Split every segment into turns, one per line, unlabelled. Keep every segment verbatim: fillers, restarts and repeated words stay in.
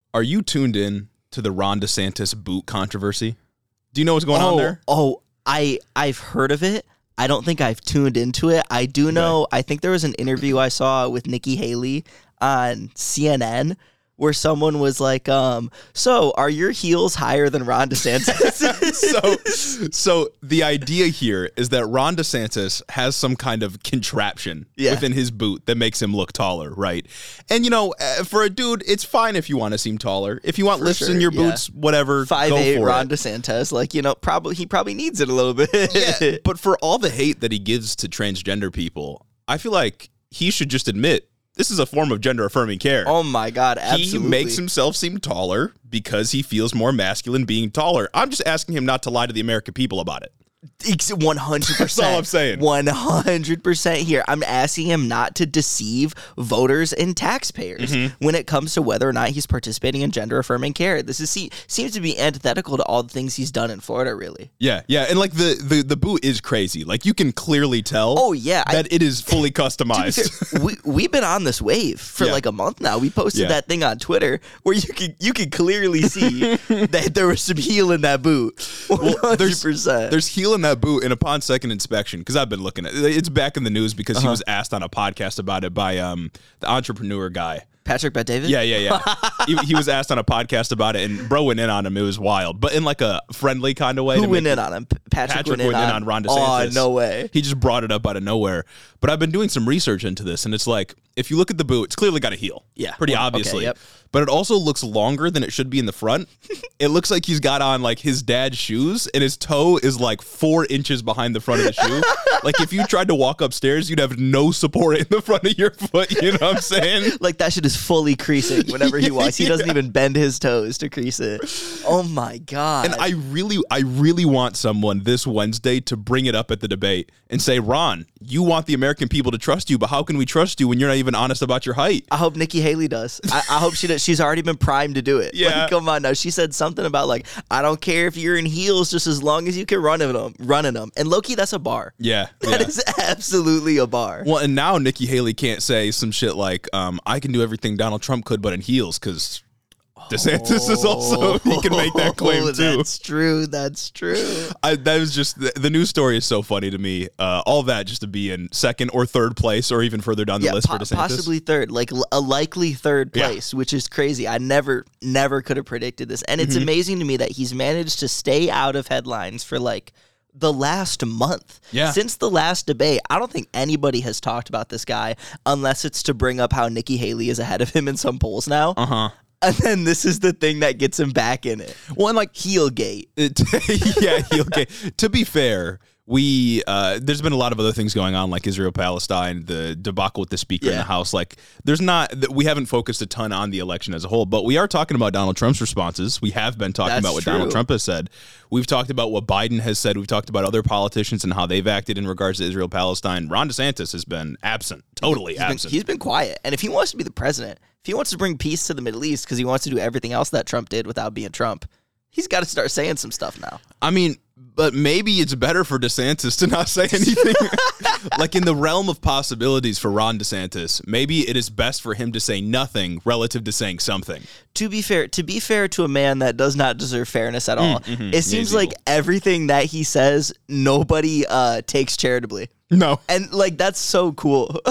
Are you tuned in to the Ron DeSantis boot controversy? Do you know what's going
oh,
on there?
Oh, I, I've heard of it. I don't think I've tuned into it. I do know, okay. I think there was an interview I saw with Nikki Haley on C N N where someone was like, um, so are your heels higher than Ron DeSantis?
so, so the idea here is that Ron DeSantis has some kind of contraption yeah. within his boot that makes him look taller, right? And, you know, for a dude, it's fine if you want to seem taller. If you want for lifts sure, in your boots, yeah. whatever,
five
go
eight
for
Ron
it.
DeSantis, like, you know, probably he probably needs it a little bit.
yeah, but for all the hate that he gives to transgender people, I feel like he should just admit this is a form of gender-affirming care.
Oh, my God, absolutely.
He makes himself seem taller because he feels more masculine being taller. I'm just asking him not to lie to the American people about it.
one hundred percent.
That's all I'm saying.
one hundred percent here. I'm asking him not to deceive voters and taxpayers mm-hmm. when it comes to whether or not he's participating in gender-affirming care. This is see, seems to be antithetical to all the things he's done in Florida, really.
Yeah, yeah. And, like, the, the, the boot is crazy. Like, you can clearly tell
oh, yeah,
that
I,
it is fully customized.
we, we've been on this wave for, yeah. like, a month now. We posted yeah. that thing on Twitter where you can, you can clearly see that there was some heel in that boot. one hundred percent.
Well, there's, there's heel in that boot, and upon second inspection, because I've been looking at it, it's back in the news because uh-huh. he was asked on a podcast about it by um the entrepreneur guy.
Patrick Bet-David?
Yeah, yeah, yeah. he, he was asked on a podcast about it, and bro went in on him. It was wild, but in like a friendly kind of way.
Who went in on him? Patrick,
Patrick
went, in,
went in
on,
on Ron DeSantis.
Oh, no way.
He just brought it up out of nowhere. But I've been doing some research into this, and it's like, if you look at the boot, it's clearly got a heel.
Yeah.
Pretty
well,
obviously.
Okay, yep.
But it also looks longer than it should be in the front. It looks like he's got on like his dad's shoes, and his toe is like four inches behind the front of the shoe. Like if you tried to walk upstairs, you'd have no support in the front of your foot. You know what I'm saying?
Like that shit is fully creasing whenever he walks. He doesn't yeah. even bend his toes to crease it. Oh my God.
And I really, I really want someone this Wednesday to bring it up at the debate and say, Ron, you want the American people to trust you, but how can we trust you when you're not even honest about your height?
I hope Nikki Haley does. I, I hope she does. She's already been primed to do it.
Yeah.
Like, come on now. She said something about like, I don't care if you're in heels just as long as you can run in them, run in them. And low-key, that's a bar.
Yeah.
That
yeah.
is absolutely a bar.
Well, and now Nikki Haley can't say some shit like, um, I can do everything Donald Trump could, but in heels, because DeSantis oh, is also, he can make that claim
oh,
too.
That's true. That's true.
I, that was just, the, the news story is so funny to me. Uh, all that just to be in second or third place or even further down the
yeah,
list
po-
for DeSantis.
Possibly third, like a likely third place, yeah. which is crazy. I never, never could have predicted this. And it's mm-hmm. amazing to me that he's managed to stay out of headlines for like the last month.
Yeah.
Since the last debate, I don't think anybody has talked about this guy unless it's to bring up how Nikki Haley is ahead of him in some polls now.
Uh-huh.
And then this is the thing that gets him back in it.
Well, and like
Heelgate.
It, yeah, Heelgate. To be fair, we uh, there's been a lot of other things going on, like Israel Palestine, the debacle with the speaker yeah. in the House. Like, there's not we haven't focused a ton on the election as a whole, but we are talking about Donald Trump's responses. We have been talking
That's
about what
true.
Donald Trump has said. We've talked about what Biden has said. We've talked about other politicians and how they've acted in regards to Israel Palestine. Ron DeSantis has been absent, totally
he's
absent.
Been, he's been quiet, and if he wants to be the president, if he wants to bring peace to the Middle East because he wants to do everything else that Trump did without being Trump, he's got to start saying some stuff now.
I mean, but maybe it's better for DeSantis to not say anything. Like in the realm of possibilities for Ron DeSantis, maybe it is best for him to say nothing relative to saying something.
To be fair, to be fair to a man that does not deserve fairness at all, mm, mm-hmm. it seems like everything that he says, nobody uh, takes charitably.
No.
And like, that's so cool.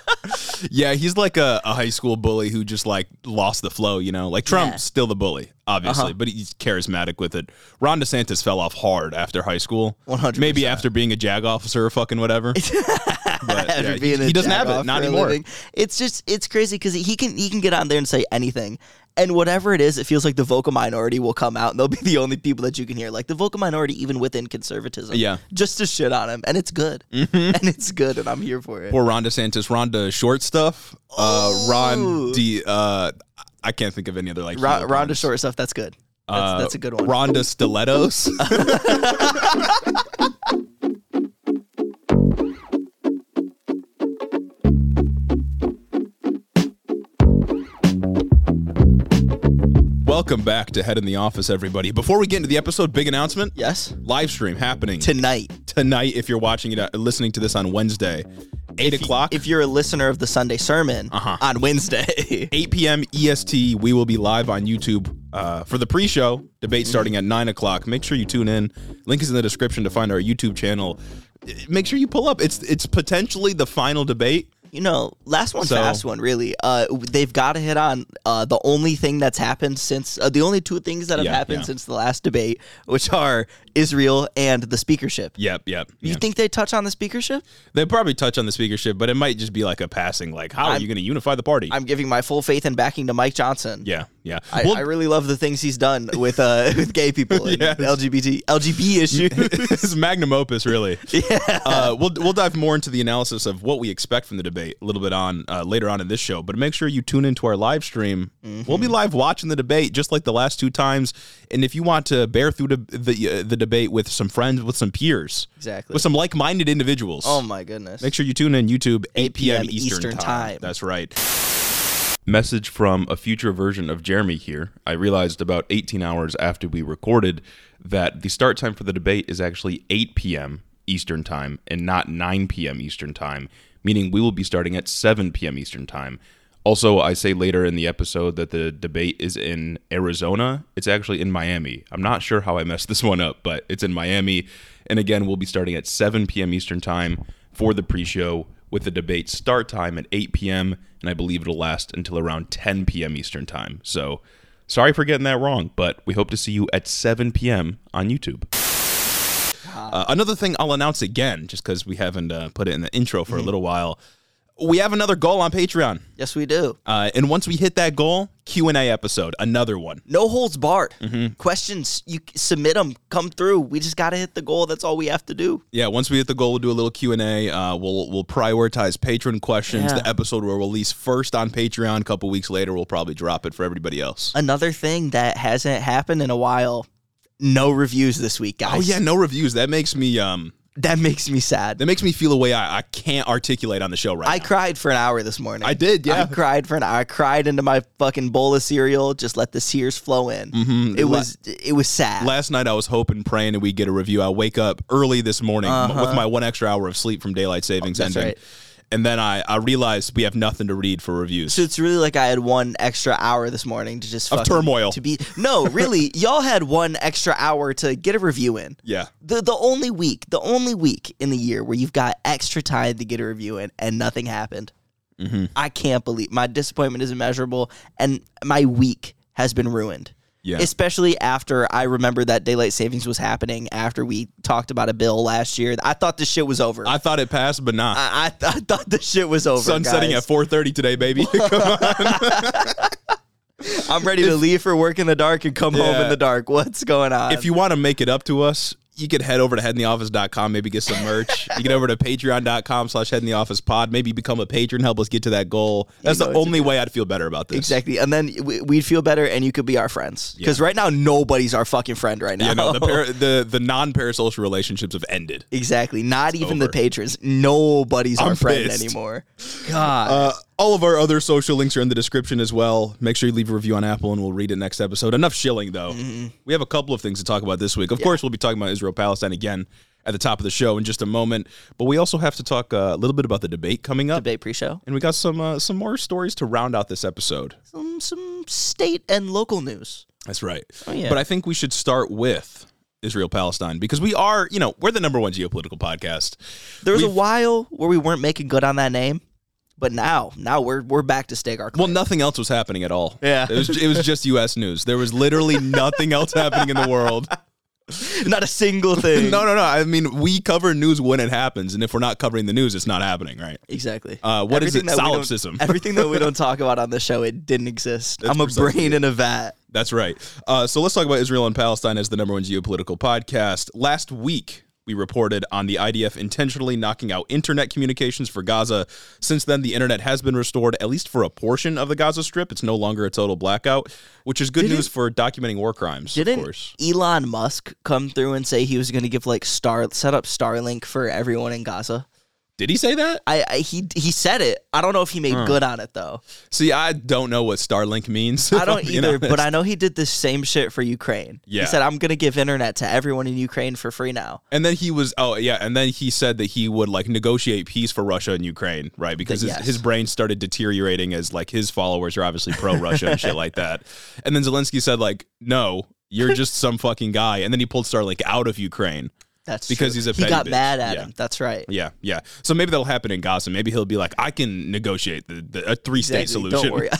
Yeah, he's like a, a high school bully who just like lost the flow, you know? Like Trump's yeah. still the bully, obviously, uh-huh. but he's charismatic with it. Ron DeSantis fell off hard after high school.
one hundred percent.
Maybe after being a JAG officer or fucking whatever. But
after
yeah,
being
he,
a
he doesn't
Jag
have it, not anymore.
Living. It's just, it's crazy because he can, he can get on there and say anything. And whatever it is, it feels like the vocal minority will come out and they'll be the only people that you can hear. Like the vocal minority, even within conservatism.
Yeah.
Just to shit on him. And it's good. Mm-hmm. And it's good. And I'm here for it.
Poor Ron DeSantis. Ron De Short stuff. Uh, Ron De, uh, I can't think of any other like.
Ron, Ron De Short stuff. That's good. That's, uh, that's a good one.
Ron De Stilettos. Welcome back to Head in the Office, everybody. Before we get into the episode, big announcement.
Yes.
Live stream happening
tonight.
Tonight, if you're watching it, uh, listening to this on Wednesday. eight
if
o'clock.
You, if you're a listener of the Sunday sermon
Uh-huh.
on Wednesday,
eight p.m. E S T, we will be live on YouTube uh, for the pre-show debate starting at nine o'clock. Make sure you tune in. Link is in the description to find our YouTube channel. Make sure you pull up. It's it's potentially the final debate.
you know, last one,
So-
fast one, really. Uh, they've got to hit on uh, the only thing that's happened since, uh, the only two things that have
Yeah,
happened
yeah.
since the last debate, which are Israel and the speakership.
Yep, yep.
You
yeah.
think they touch on the speakership?
They probably touch on the speakership, but it might just be like a passing, like, how are
I'm-
you going to unify the party?
I'm giving my full faith and backing to Mike Johnson.
yeah, yeah.
I,
Well,
I really love the things he's done with uh with gay people and
Yes.
L G B T L G B issues.
it's magnum opus, really.
Yeah.
Uh, we'll we'll dive more into the analysis of what we expect from the debate a little bit on uh, later on in this show. But make sure you tune into our live stream.
Mm-hmm.
We'll be live watching the debate, just like the last two times. And if you want to bear through the the, uh, the debate with some friends, with some peers,
Exactly.
with some like-minded individuals,
Oh my goodness.
make sure you tune in YouTube eight p.m.
p.m.
Eastern,
Eastern
time.
time.
That's right. Message from a future version of Jeremy here. I realized about eighteen hours after we recorded that the start time for the debate is actually eight p.m. Eastern time and not nine p.m. Eastern time, meaning we will be starting at seven p.m. Eastern time. Also, I say later in the episode that the debate is in Arizona. It's actually in Miami. I'm not sure how I messed this one up, but it's in Miami. And again, we'll be starting at seven p.m. Eastern time for the pre-show, with the debate start time at eight p.m., and I believe it'll last until around ten p.m. Eastern time. So, sorry for getting that wrong, but we hope to see you at seven p.m. on YouTube. Uh, another thing I'll announce again, just because we haven't uh, put it in the intro for a little while, we have another goal on Patreon.
Yes, we do.
Uh, and once we hit that goal, Q and A episode, another one.
No holds barred.
Mm-hmm.
Questions, you c- submit them, come through. We just got to hit the goal. That's all we have to do.
Yeah, once we hit the goal, we'll do a little Q and A. Uh, we'll we'll prioritize patron questions.
Yeah.
The episode will release first on Patreon. A couple weeks later, we'll probably drop it for everybody else.
Another thing that hasn't happened in a while, no reviews this week, guys.
Oh yeah, no reviews. That makes me um
That makes me sad.
that makes me feel a way I, I can't articulate on the show right
I
now.
cried for an hour this morning.
I did, yeah.
I cried for an hour. I cried into my fucking bowl of cereal. Just let the tears flow in.
Mhm.
It
La-
was it was sad.
Last night I was hoping, praying that we get a review. I wake up early this morning m-
Uh-huh.
with my one extra hour of sleep from daylight savings
That's
ending,
right.
and then I, I realized we have nothing to read for reviews.
So it's really like I had one extra hour this morning to just
Of
fucking-
turmoil.
To be no, really, y'all had one extra hour to get a review in.
yeah,
The the only week, the only week in the year where you've got extra time to get a review in and nothing happened.
Mm-hmm.
I can't believe my disappointment is immeasurable, and my week has been ruined.
yeah.
Especially after I remember that daylight savings was happening after we talked about a bill last year. I thought this shit was over. I
I thought it passed, but nah.
I, I, th- I thought the shit was over.
Sun setting
guys.
at four thirty today, baby. Come on.
I'm ready to leave for work in the dark and come home
Yeah.
in the dark. What's going on?
If you want to make it up to us, you could head over to head in the office dot com, maybe get some merch. You get over to patreon dot com slash head in the office pod, maybe become a patron, help us get to that goal. That's
know
the
what to
only way I'd feel better about this.
Exactly. And then we- we'd feel better and you could be our friends. Because
Yeah.
right now, nobody's our fucking friend right now.
You know, the par- the the non-parasocial relationships have ended.
exactly. Not even the
over.
patrons. Nobody's our
I'm
friend
pissed.
anymore. God.
Uh, all of our other social links are in the description as well. Make sure you leave a review on Apple and we'll read it next episode. Enough shilling, though. We have a couple of things to talk about this week. Of course, we'll be talking about Israel-Palestine again at the top of the show in just a moment. But we also have to talk uh, a little bit about the debate coming up.
Debate pre-show.
And we got some uh, some more stories to round out this episode.
Some, some state and local news.
That's right.
Oh, yeah.
But I think we should start with Israel-Palestine because we are, you know, we're the number one geopolitical podcast.
There was a
We've-
while where we weren't making good on that name. But now, now we're we're back to stake our claim.
Well, nothing else was happening at all.
Yeah.
It was, it was just U S news. There was literally nothing else happening in the world.
Not a single thing.
No, no, no. I mean, we cover news when it happens, and if we're not covering the news, it's not happening, right?
Exactly.
Uh, what is it?
Everything that we don't-
Solipsism.
Everything that we don't talk about on the show, it didn't exist.
That's
I'm a
precisely
brain
it.
in a vat.
That's right. Uh, so let's talk about Israel and Palestine as the number one geopolitical podcast. Last week, we reported on the I D F intentionally knocking out internet communications for Gaza. Since then, the internet has been restored, at least for a portion of the Gaza Strip. It's no longer a total blackout, which is good
Didn't-
news for documenting war crimes, of
Didn't
course.
Elon Musk come through and say he was going to give like Star set up Starlink for everyone in Gaza?
Did he say that?
I, I he he said it. I don't know if he made huh. good on it though.
See, I don't know what Starlink means.
I don't either, but I know he did the same shit for Ukraine.
Yeah.
He said, I'm going to give internet to everyone in Ukraine for free now.
And then he was, oh yeah, and then he said that he would like negotiate peace for Russia and Ukraine, right? Because his, yes. his brain started deteriorating as like his followers are obviously pro-Russia and shit like that. And then Zelensky said like, no, you're just some fucking guy. And then he pulled Starlink out of Ukraine.
That's
because
true.
he's a
he got
bitch.
mad at
yeah.
him. That's right.
Yeah, yeah. So maybe that'll happen in Gaza. Maybe he'll be like, I can negotiate the, the a three state
exactly.
solution.
Don't worry.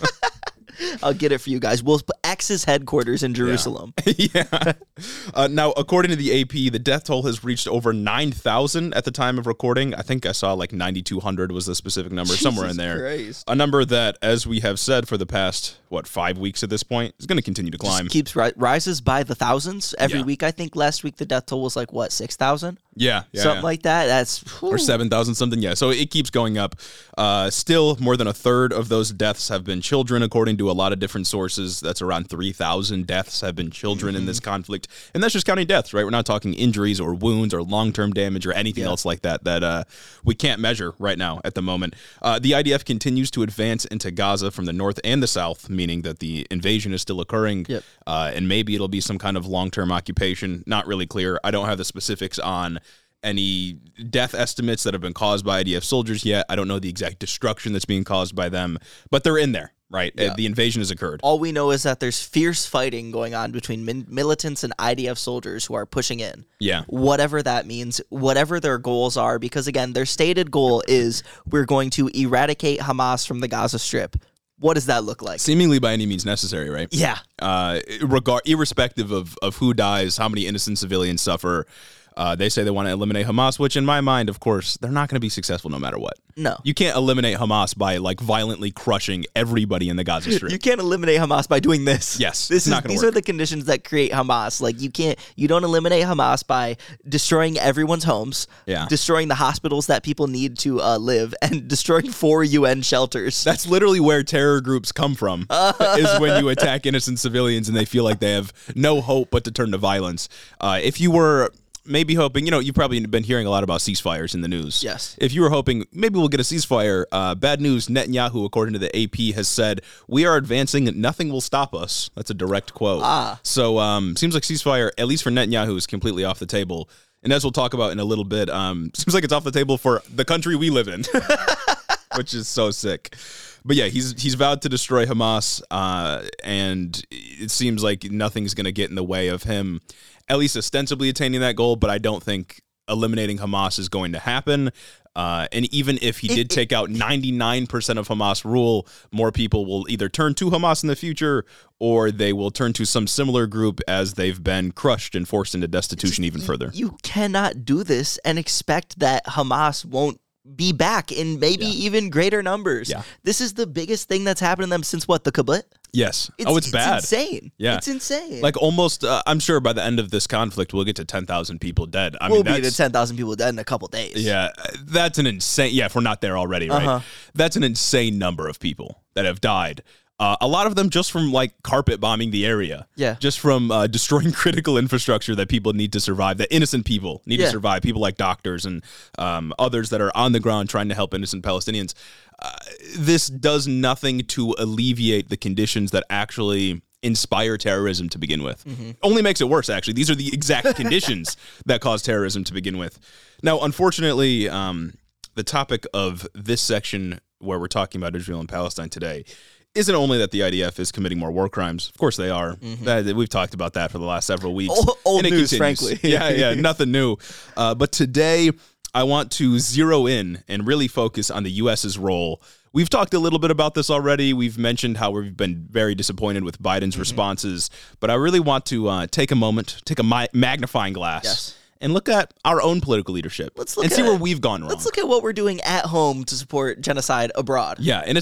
I'll get it for you guys. We'll put X's headquarters in Jerusalem.
Yeah. yeah. Uh, now, according to the A P, the death toll has reached over nine thousand at the time of recording. I think I saw like ninety-two hundred was the specific number,
Jesus
somewhere in there.
Christ.
A number that, as we have said for the past, what, five weeks at this point, is going to continue to climb.
Just keeps ri- rises by the thousands every
yeah.
week. I think last week the death toll was like, what, six thousand?
Yeah, yeah.
Something
yeah.
like that. That's whew.
Or seven thousand something, yeah. So it keeps going up. Uh, still, more than a third of those deaths have been children, according to a lot of different sources. That's around three thousand deaths have been children mm-hmm. in this conflict. And that's just counting deaths, right? We're not talking injuries or wounds or long-term damage or anything yeah. else like that that uh, we can't measure right now at the moment. Uh, the I D F continues to advance into Gaza from the north and the south, meaning that the invasion is still occurring.
Yep.
Uh, and maybe it'll be some kind of long-term occupation. Not really clear. I don't have the specifics on any death estimates that have been caused by I D F soldiers yet. I don't know the exact destruction that's being caused by them, but they're in there, right? Yeah. The invasion has occurred.
All we know is that there's fierce fighting going on between min- militants and I D F soldiers who are pushing in.
Yeah.
Whatever that means, whatever their goals are, because again, their stated goal is we're going to eradicate Hamas from the Gaza Strip. What does that look like?
Seemingly by any means necessary, right?
Yeah.
Uh, regard, irrespective of, of who dies, how many innocent civilians suffer, uh, they say they want to eliminate Hamas, which in my mind, of course, they're not going to be successful no matter what.
No.
You can't eliminate Hamas by like violently crushing everybody in the Gaza Strip.
You can't eliminate Hamas by doing this.
Yes.
This is
not
these
work.
are the conditions that create Hamas. Like you can't you don't eliminate Hamas by destroying everyone's homes,
yeah.
destroying the hospitals that people need to uh, live, and destroying four U N shelters.
That's literally where terror groups come from, is when you attack innocent civilians and they feel like they have no hope but to turn to violence. Uh, if you were maybe hoping, you know, you've probably been hearing a lot about ceasefires in the news.
Yes.
If you were hoping maybe we'll get a ceasefire, uh, bad news, Netanyahu, according to the A P, has said, we are advancing, nothing will stop us. That's a direct quote.
Ah.
So um, seems like ceasefire, at least for Netanyahu, is completely off the table. And as we'll talk about in a little bit, um, seems like it's off the table for the country we live in, which is so sick. But yeah, he's he's vowed to destroy Hamas, uh, and it seems like nothing's going to get in the way of him, at least ostensibly attaining that goal. But I don't think eliminating Hamas is going to happen. Uh, and even if he did it, take out ninety-nine percent of Hamas rule, more people will either turn to Hamas in the future or they will turn to some similar group as they've been crushed and forced into destitution even further.
You cannot do this and expect that Hamas won't be back in maybe yeah. even greater numbers.
Yeah.
This is the biggest thing that's happened to them since what, the Kibbutz?
Yes.
It's,
oh, it's,
it's
bad.
insane.
Yeah.
It's insane.
Like almost, uh, I'm sure by the end of this conflict, we'll get to ten thousand people dead. I
we'll
mean,
be to ten thousand people dead in a couple days.
Yeah. That's an insane, yeah, if we're not there already, right?
Uh-huh.
That's an insane number of people that have died. Uh, a lot of them just from like carpet bombing the area.
Yeah.
Just from uh, destroying critical infrastructure that people need to survive, that innocent people need
yeah.
to survive, people like doctors and um, others that are on the ground trying to help innocent Palestinians. Uh, this does nothing to alleviate the conditions that actually inspire terrorism to begin with. Mm-hmm. Only makes it worse, actually. These are the exact conditions that cause terrorism to begin with. Now, unfortunately, um, the topic of this section where we're talking about Israel and Palestine today isn't only that the I D F is committing more war crimes. Of course they are. Mm-hmm. That, we've talked about that for the last several weeks.
Old, old news,
continues.
frankly.
yeah, yeah, nothing new. Uh, but today, I want to zero in and really focus on the U S's role. We've talked a little bit about this already. We've mentioned how we've been very disappointed with Biden's mm-hmm. responses. But I really want to uh, take a moment, take a mi- magnifying glass.
Yes.
And look at our own political leadership
let's look
and
at,
see where we've gone wrong.
Let's look at what we're doing at home to support genocide abroad.
Yeah, and it's a lot.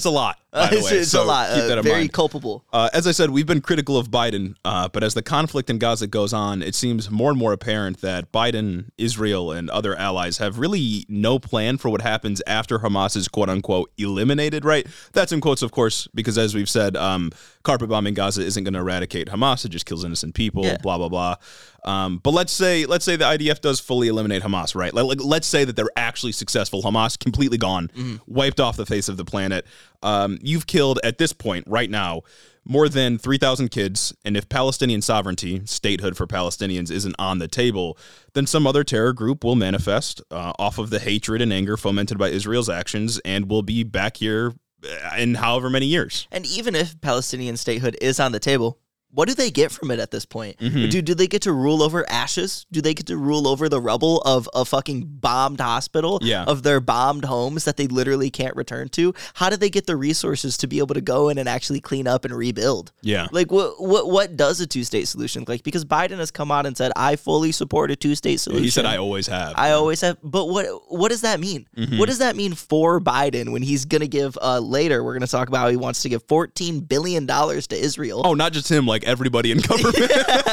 by the
it's,
way.
it's
so
a lot.
keep
Uh,
that in
very
mind.
culpable.
Uh, as I said, we've been critical of Biden, uh, but as the conflict in Gaza goes on, it seems more and more apparent that Biden, Israel, and other allies have really no plan for what happens after Hamas is quote-unquote eliminated, right? That's in quotes, of course, because as we've said, um, carpet bombing Gaza isn't going to eradicate Hamas. It just kills innocent people,
Yeah.
blah, blah, blah. Um, but let's say let's say the I D F does fully eliminate Hamas, right? Like, like, let's say that they're actually successful. Hamas completely gone, mm-hmm. wiped off the face of the planet. Um, you've killed, at this point, right now, more than three thousand kids, and if Palestinian sovereignty, statehood for Palestinians, isn't on the table, then some other terror group will manifest uh, off of the hatred and anger fomented by Israel's actions, and will be back here in however many years.
And even if Palestinian statehood is on the table, what do they get from it at this point?
Mm-hmm.
Do do they get to rule over ashes? Do they get to rule over the rubble of a fucking bombed hospital?
Yeah.
Of their bombed homes that they literally can't return to? How do they get the resources to be able to go in and actually clean up and rebuild?
Yeah.
Like, what what what does a two-state solution look like? Because Biden has come out and said, I fully support a two-state solution.
He said, I always have.
I always have. But what what does that mean?
Mm-hmm.
What does that mean for Biden when he's going to give, uh, later, we're going to talk about how he wants to give fourteen billion dollars to Israel?
Oh, not just him, like everybody in government.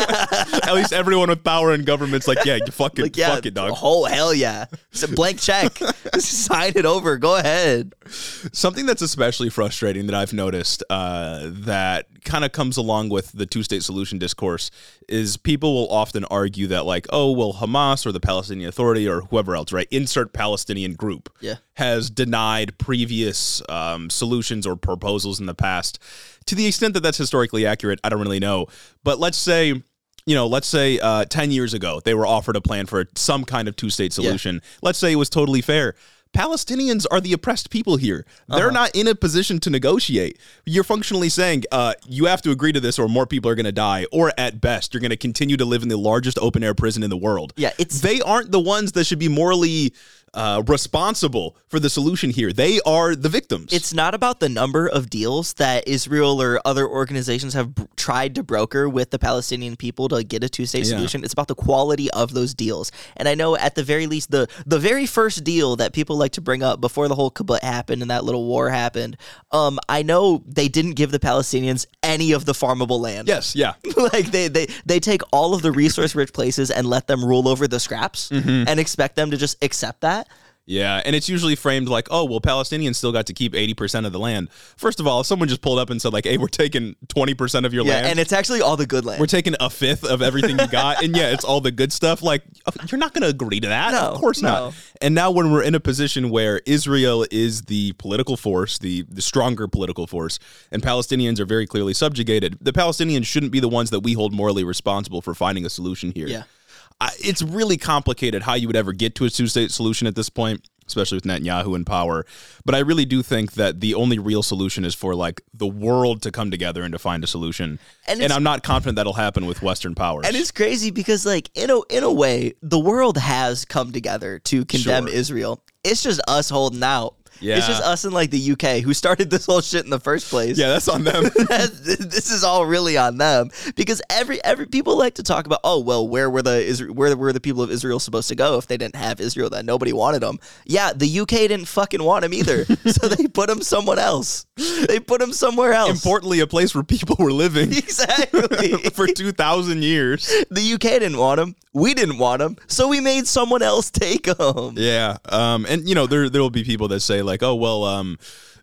At least everyone with power in government's like, yeah, you fucking
Like, yeah,
fuck it, dog.
Oh, hell yeah. It's a blank check. Sign it over. Go ahead.
Something that's especially frustrating that I've noticed uh, that kind of comes along with the two-state solution discourse is people will often argue that, like, oh, well, Hamas or the Palestinian Authority or whoever else, right, insert Palestinian group,
Yeah.
has denied previous um, solutions or proposals in the past. To the extent that that's historically accurate, I don't really know. But let's say, you know, let's say uh, ten years ago, they were offered a plan for some kind of two-state solution. Yeah. Let's say it was totally fair. Palestinians are the oppressed people here. They're uh-huh. not in a position to negotiate. You're functionally saying uh, you have to agree to this or more people are going to die. Or at best, you're going to continue to live in the largest open-air prison in the world.
Yeah, it's
They aren't the ones that should be morally uh, responsible for the solution here. They are the victims.
It's not about the number of deals that Israel or other organizations have b- tried to broker with the Palestinian people to get a two-state
yeah.
solution. It's about the quality of those deals. And I know at the very least, the the very first deal that people like to bring up before the whole kibbutz happened and that little war happened, um, I know they didn't give the Palestinians any of the farmable land.
Yes, yeah.
Like they, they they take all of the resource-rich places and let them rule over the scraps
mm-hmm.
and expect them to just accept that.
Yeah, and it's usually framed like, oh, well, Palestinians still got to keep eighty percent of the land. First of all, if someone just pulled up and said, like, hey, we're taking twenty percent of your
Yeah,
land.
and it's actually all the good land.
We're taking a fifth of everything you got. And yeah, it's all the good stuff. Like, you're not going to agree to that.
No,
of course
no.
not. And now when we're in a position where Israel is the political force, the, the stronger political force, and Palestinians are very clearly subjugated, the Palestinians shouldn't be the ones that we hold morally responsible for finding a solution here.
Yeah.
I, it's really complicated how you would ever get to a two-state solution at this point, especially with Netanyahu in power. But I really do think that the only real solution is for, like, the world to come together and to find a solution. And, and I'm not confident that'll happen with Western powers.
And it's crazy because, like, in a, in a way, the world has come together to condemn
Sure.
Israel. It's just us holding out.
Yeah.
It's just us in, like, the U K who started this whole shit in the first place.
Yeah, that's on them.
This is all really on them because every every people like to talk about, oh, well, where were the Isra- where were the people of Israel supposed to go if they didn't have Israel? Then nobody wanted them. Yeah, the U K didn't fucking want them either, so they put them someone else. They put them somewhere else.
Importantly, a place where people were living
Exactly.
for two thousand years.
The U K didn't want them. We didn't want them, so we made someone else take them.
Yeah, um, and you know there there will be people that say like, oh well, um,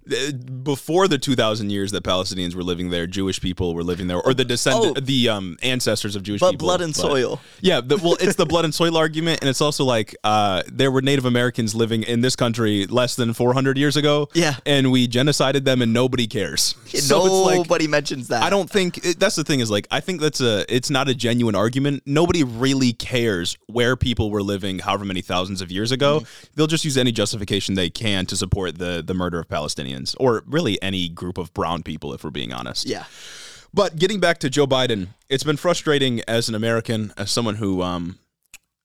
before the two thousand years that Palestinians were living there, Jewish people were living there, or the descendant,
Oh.
the um, ancestors of Jewish
But
people.
blood and soil.
Yeah, the, well, it's the blood and soil argument, and it's also like uh, there were Native Americans living in this country less than four hundred years ago.
Yeah.
and we genocided them, and nobody cares. So it's like,
Nobody mentions that.
I don't think it, that's the thing is like I think that's a it's not a genuine argument. Nobody really cares where people were living however many thousands of years ago. Mm-hmm. They'll just use any justification they can to support the the murder of Palestinians or really any group of brown people if we're being honest.
Yeah.
But getting back to Joe Biden, it's been frustrating as an American, as someone who um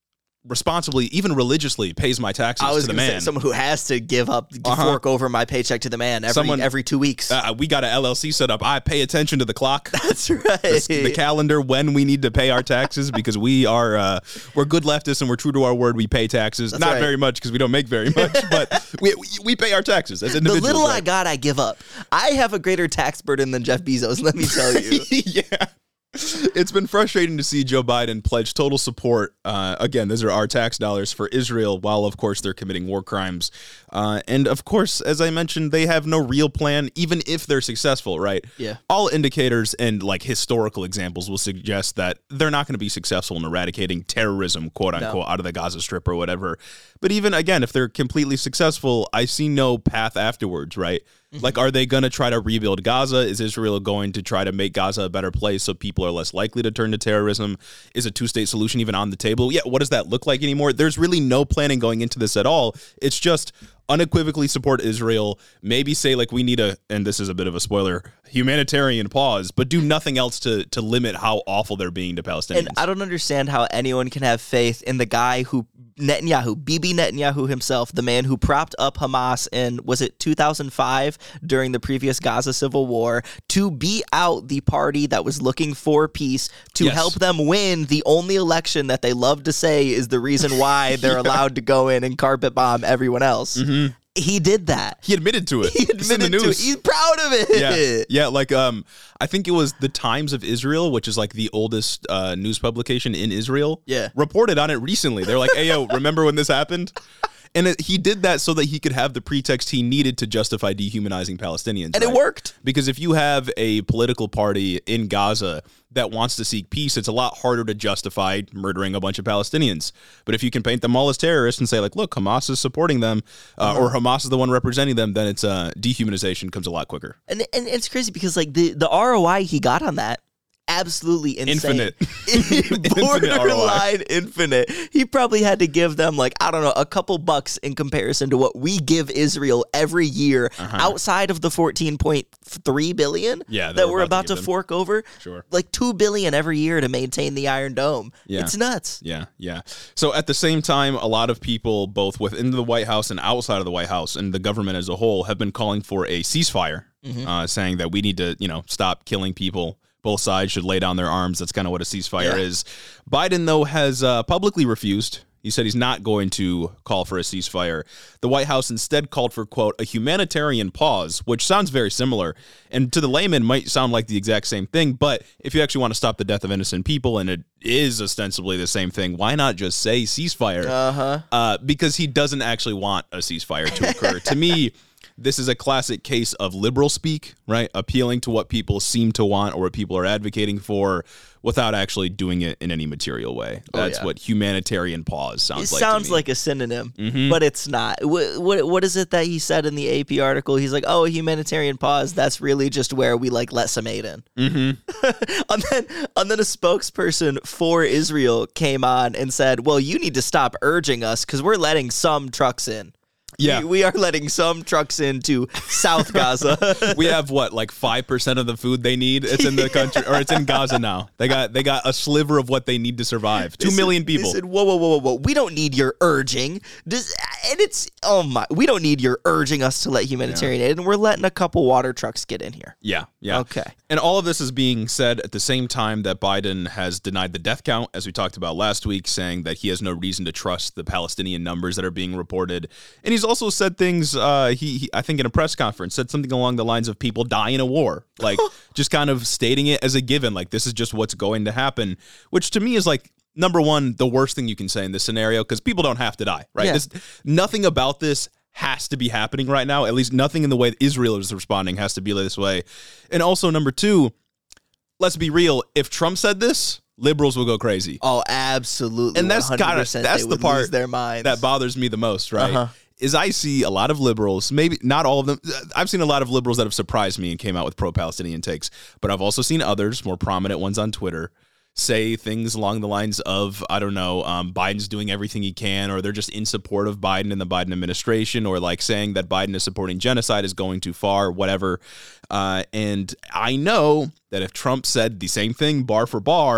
responsibly, even religiously, pays my taxes
I was
to the
gonna
man.
Say, someone who has to give up,
Uh-huh.
fork over my paycheck to the man every
Someone-
every two weeks.
Uh, we got an L L C set up. I pay attention to the clock,
That's right.
the, the calendar, when we need to pay our taxes, because we are uh, we're good leftists and we're true to our word. We pay taxes,
That's
not
right.
very much because we don't make very much, but we, we we pay our taxes as
The
individuals.
little I
right?
got, I give up. I have a greater tax burden than Jeff Bezos, let me tell you.
Yeah. It's been frustrating to see Joe Biden pledge total support. Uh, again, those are our tax dollars for Israel, while, of course, they're committing war crimes. Uh, and, of course, as I mentioned, they have no real plan, even if they're successful, right?
Yeah.
All indicators and, like, historical examples will suggest that they're not going to be successful in eradicating terrorism, quote unquote,
No.
out of the Gaza Strip or whatever. But even, again, if they're completely successful, I see no path afterwards, right? Mm-hmm. Like, are they going to try to rebuild Gaza? Is Israel going to try to make Gaza a better place so people are less likely to turn to terrorism? Is a two-state solution even on the table? Yeah, what does that look like anymore? There's really no planning going into this at all. It's just unequivocally support Israel, maybe say, like, we need a, and this is a bit of a spoiler, humanitarian pause, but do nothing else to to limit how awful they're being to Palestinians.
And I don't understand how anyone can have faith in the guy who, Netanyahu, Bibi Netanyahu himself, the man who propped up Hamas in, was it two thousand five, during the previous Gaza civil war, to beat out the party that was looking for peace, to
Yes.
help them win the only election that they love to say is the reason why they're
Yeah.
allowed to go in and carpet bomb everyone else.
Mm-hmm.
He did that.
He admitted to it.
He
It's in the
admitted to it.
news.
He's proud of it.
Yeah, yeah. Like, um, I think it was the Times of Israel, which is like the oldest uh, news publication in Israel.
Yeah.
Reported on it recently. They're like, "Hey, yo, remember when this happened?" And it, he did that so that he could have the pretext he needed to justify dehumanizing Palestinians.
And it
right?
worked.
Because if you have a political party in Gaza that wants to seek peace, it's a lot harder to justify murdering a bunch of Palestinians. But if you can paint them all as terrorists and say, like, look, Hamas is supporting them, uh, or Hamas is the one representing them, then it's uh, dehumanization comes a lot quicker.
And and it's crazy because like the, the R O I he got on that, absolutely insane.
Infinite.
Borderline infinite. He probably had to give them like, I don't know, a couple bucks in comparison to what we give Israel every year
Uh-huh.
outside of the fourteen point three billion
Yeah, that
that
we're
we're
about
about
to
to
give them.
fork over.
Sure.
Like two billion every year to maintain the Iron Dome.
Yeah.
It's nuts.
Yeah, yeah. So at the same time, a lot of people, both within the White House and outside of the White House and the government as a whole, have been calling for a ceasefire, uh, saying that we need to, you know, stop killing people. Both sides should lay down their arms. That's kind of what a ceasefire
Yeah.
is. Biden, though, has uh, publicly refused. He said he's not going to call for a ceasefire. The White House instead called for, quote, a humanitarian pause, which sounds very similar. And to the layman might sound like the exact same thing. But if you actually want to stop the death of innocent people, and it is ostensibly the same thing, why not just say ceasefire?
Uh-huh.
Uh, because he doesn't actually want a ceasefire to occur. To me, this is a classic case of liberal speak, right? Appealing to what people seem to want or what people are advocating for without actually doing it in any material way.
Oh,
That's
yeah.
what humanitarian pause sounds
It
like. to
sounds
me.
like a synonym,
Mhm.
but it's not. What, what what is it that he said in the A P article? He's like, "Oh, a humanitarian pause. That's really just where we like let some aid in."
Mhm.
and then and then a spokesperson for Israel came on and said, "Well, you need to stop urging us because we're letting some trucks in.
Yeah.
we, we are letting some trucks into South Gaza."
We have what, like five percent of the food they need. It's in the country, or it's in Gaza now. They got they got a sliver of what they need to survive. Two
They
million
said-
people.
They said, "Whoa, whoa, whoa, whoa, whoa! We don't need your urging." Does, and it's oh my, we don't need your urging us to let humanitarian aid, and we're letting a couple water trucks get in here.
Yeah, yeah.
Okay.
And all of this is being said at the same time that Biden has denied the death count, as we talked about last week, saying that he has no reason to trust the Palestinian numbers that are being reported. And he's also said things, uh, he, he I think in a press conference, said something along the lines of people die in a war, like just kind of stating it as a given, like this is just what's going to happen, which to me is like, number one, the worst thing you can say in this scenario, because people don't have to die, right?
Yeah.
This, nothing about this has to be happening right now. At least nothing in the way that Israel is responding has to be this way. And also, number two, let's be real. If Trump said this, liberals will go crazy.
Oh, absolutely.
And that's
one hundred
gotta,
percent
that's
they
the
would
part
lose their minds.
that bothers me the most, right?
Uh-huh.
Is I see a lot of liberals, maybe not all of them. I've seen a lot of liberals that have surprised me and came out with pro-Palestinian takes, but I've also seen others, more prominent ones on Twitter, say things along the lines of, I don't know, um, Biden's doing everything he can, or they're just in support of Biden and the Biden administration, or like saying that Biden is supporting genocide is going too far, whatever. Uh, and I know that if Trump said the same thing bar for bar,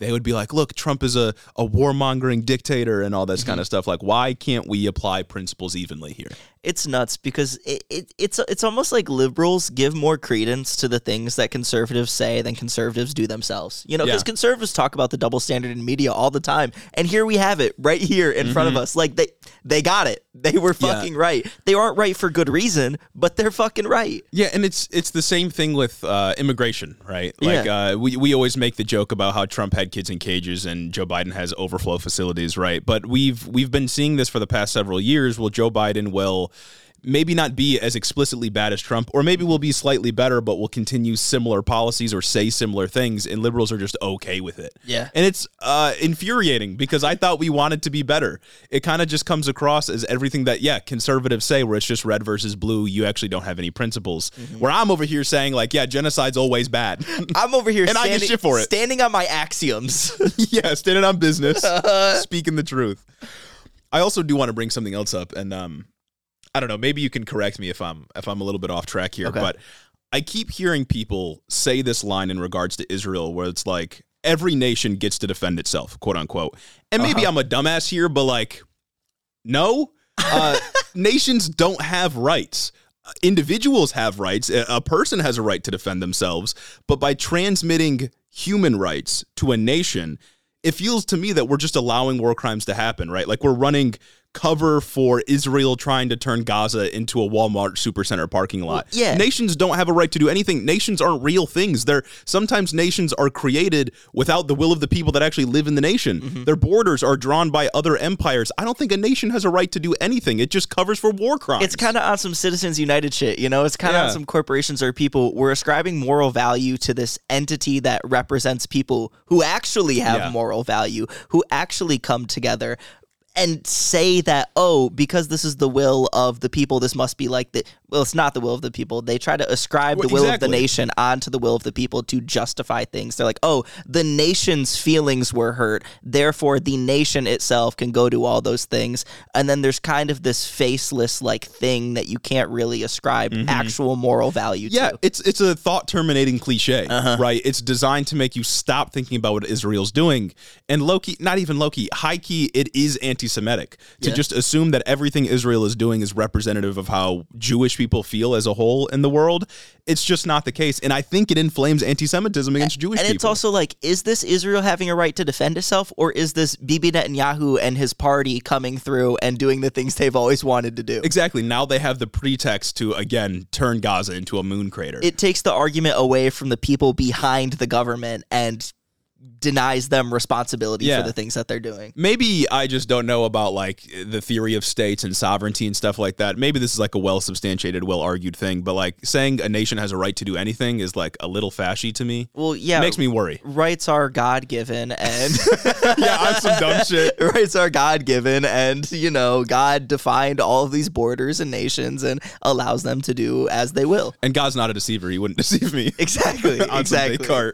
they would be like, look, Trump is a, a warmongering dictator and all this mm-hmm. kind of stuff. Like, why can't we apply principles evenly here?
It's nuts because it, it it's it's almost like liberals give more credence to the things that conservatives say than conservatives do themselves. You know, because yeah. conservatives talk about the double standard in media all the time, and here we have it right here in mm-hmm. front of us. Like they they got it. They were fucking yeah. right. They aren't right for good reason, but they're fucking right.
Yeah, and it's it's the same thing with uh, immigration, right? Like yeah. uh, we we always make the joke about how Trump had kids in cages and Joe Biden has overflow facilities, right? But we've we've been seeing this for the past several years. Well, Joe Biden will maybe not be as explicitly bad as Trump, or maybe we'll be slightly better, but we'll continue similar policies or say similar things, and liberals are just okay with it.
Yeah.
And it's uh, infuriating because I thought we wanted to be better. It kind of just comes across as everything that, yeah, conservatives say, where it's just red versus blue, you actually don't have any principles. Mm-hmm. Where I'm over here saying, like, yeah, genocide's always bad.
I'm over here
and
standing,
I get shit for it.
standing on my axioms.
Yeah, standing on business, speaking the truth. I also do want to bring something else up, and um, I don't know, maybe you can correct me if I'm if I'm a little bit off track here, okay. but I keep hearing people say this line in regards to Israel where it's like every nation gets to defend itself, quote unquote. And maybe uh-huh. I'm a dumbass here, but like, no, uh, nations don't have rights. Individuals have rights. A person has a right to defend themselves, but by transmitting human rights to a nation, it feels to me that we're just allowing war crimes to happen, right? Like we're running cover for Israel trying to turn Gaza into a Walmart supercenter parking lot.
Well, yeah.
Nations don't have a right to do anything. Nations aren't real things. They're sometimes nations are created without the will of the people that actually live in the nation. Mm-hmm. Their borders are drawn by other empires. I don't think a nation has a right to do anything. It just covers for war crimes.
It's kind of on some Citizens United shit, you know? It's kind of yeah. on some corporations or people. We're ascribing moral value to this entity that represents people who actually have yeah. moral value, who actually come together and say that, oh, because this is the will of the people, this must be like the... Well, it's not the will of the people. They try to ascribe well, the will exactly. of the nation onto the will of the people to justify things. They're like, oh, the nation's feelings were hurt, therefore the nation itself can go do all those things. And then there's kind of this faceless like thing that you can't really ascribe mm-hmm. actual moral value
yeah,
to. Yeah,
it's it's a thought-terminating cliche, uh-huh. right? It's designed to make you stop thinking about what Israel's doing. And low-key, not even low-key, high-key, it is anti-Semitic to yeah. just assume that everything Israel is doing is representative of how Jewish people feel as a whole in the world. It's just not the case. And I think it inflames anti-Semitism against
and,
Jewish
and
people.
And it's also like, is this Israel having a right to defend itself, or is this Bibi Netanyahu and his party coming through and doing the things they've always wanted to do?
Exactly. Now they have the pretext to, again, turn Gaza into a moon crater.
It takes the argument away from the people behind the government and denies them responsibility yeah. for the things that they're doing.
Maybe I just don't know about like the theory of states and sovereignty and stuff like that. Maybe this is like a well-substantiated, well-argued thing, but like saying a nation has a right to do anything is like a little fashy to me.
Well, yeah.
It makes me worry.
Rights are God-given and...
yeah, on some dumb shit.
Rights are God-given and, you know, God defined all of these borders and nations and allows them to do as they will.
And God's not a deceiver. He wouldn't deceive me.
Exactly.
on
exactly.
some big cart.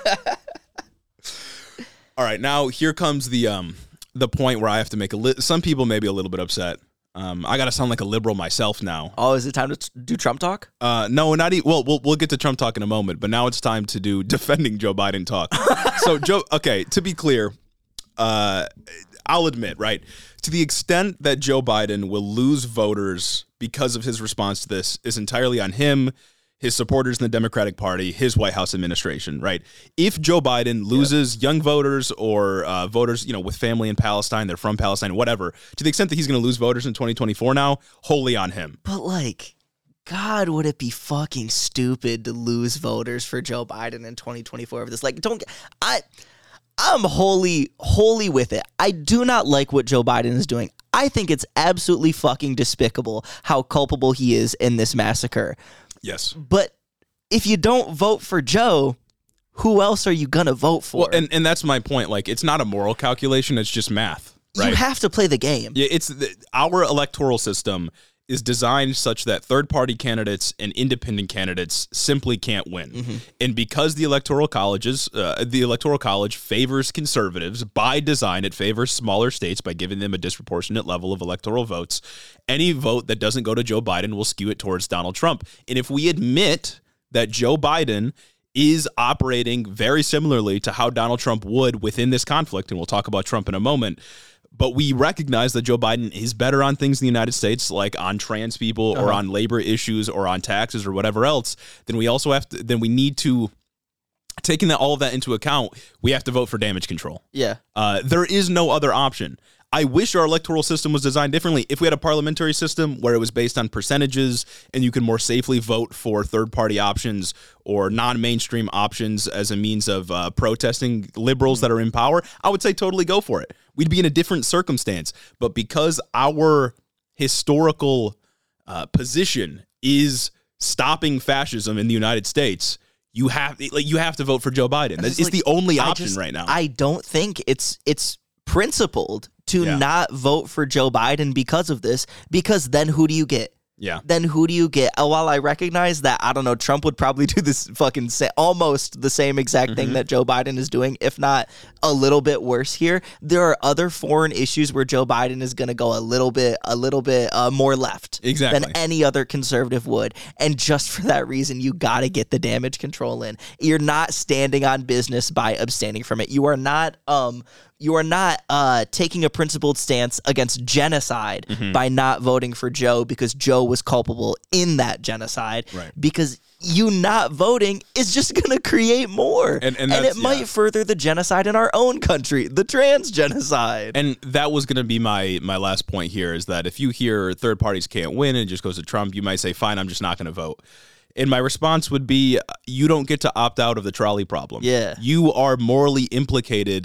All right, now here comes the um the point where I have to make a li- some people may be a little bit upset. Um, I gotta sound like a liberal myself now.
Oh, is it time to t- do Trump talk?
Uh, no, not even. Well, we'll we'll get to Trump talk in a moment, but now it's time to do defending Joe Biden talk. So, Joe, okay, to be clear, uh, I'll admit, right, to the extent that Joe Biden will lose voters because of his response to this is entirely on him, his supporters in the Democratic Party, his White House administration, right? If Joe Biden loses yep. young voters or uh, voters, you know, with family in Palestine, they're from Palestine, whatever, to the extent that he's going to lose voters in twenty twenty-four now, wholly on him.
But like, God, would it be fucking stupid to lose voters for Joe Biden in twenty twenty-four over this? Like, don't, I, I'm wholly, wholly with it. I do not like what Joe Biden is doing. I think it's absolutely fucking despicable how culpable he is in this massacre.
Yes.
But if you don't vote for Joe, who else are you going to vote for?
Well, and, and that's my point. Like, it's not a moral calculation. It's just math. Right?
You have to play the game.
Yeah, it's the, our electoral system is designed such that third-party candidates and independent candidates simply can't win. Mm-hmm. And because the electoral colleges, uh, the electoral college favors conservatives by design, it favors smaller states by giving them a disproportionate level of electoral votes. Any vote that doesn't go to Joe Biden will skew it towards Donald Trump. And if we admit that Joe Biden is operating very similarly to how Donald Trump would within this conflict, and we'll talk about Trump in a moment. But we recognize that Joe Biden is better on things in the United States, like on trans people uh-huh. or on labor issues or on taxes or whatever else. Then we also have to, then we need to, taking that, all of that into account, we have to vote for damage control.
Yeah.
Uh, there is no other option. I wish our electoral system was designed differently. If we had a parliamentary system where it was based on percentages and you can more safely vote for third-party options or non-mainstream options as a means of uh, protesting liberals that are in power, I would say totally go for it. We'd be in a different circumstance. But because our historical uh, position is stopping fascism in the United States, you have like you have to vote for Joe Biden. It's like, the only option
just,
right now.
I don't think it's it's principled to yeah. not vote for Joe Biden because of this, because then who do you get?
Yeah.
Then who do you get? Uh, while I recognize that, I don't know, Trump would probably do this fucking sa- almost the same exact mm-hmm. thing that Joe Biden is doing, if not a little bit worse here. There are other foreign issues where Joe Biden is going to go a little bit, a little bit uh, more left
exactly.
than any other conservative would. And just for that reason, you got to get the damage control in. You're not standing on business by abstaining from it. You are not, um, You are not uh, taking a principled stance against genocide mm-hmm. by not voting for Joe because Joe was culpable in that genocide.
Right.
Because you not voting is just going to create more.
And, and,
and it
yeah.
might further the genocide in our own country, the trans genocide.
And that was going to be my my last point here, is that if you hear third parties can't win and it just goes to Trump, you might say, fine, I'm just not going to vote. And my response would be, you don't get to opt out of the trolley problem.
Yeah.
You are morally implicated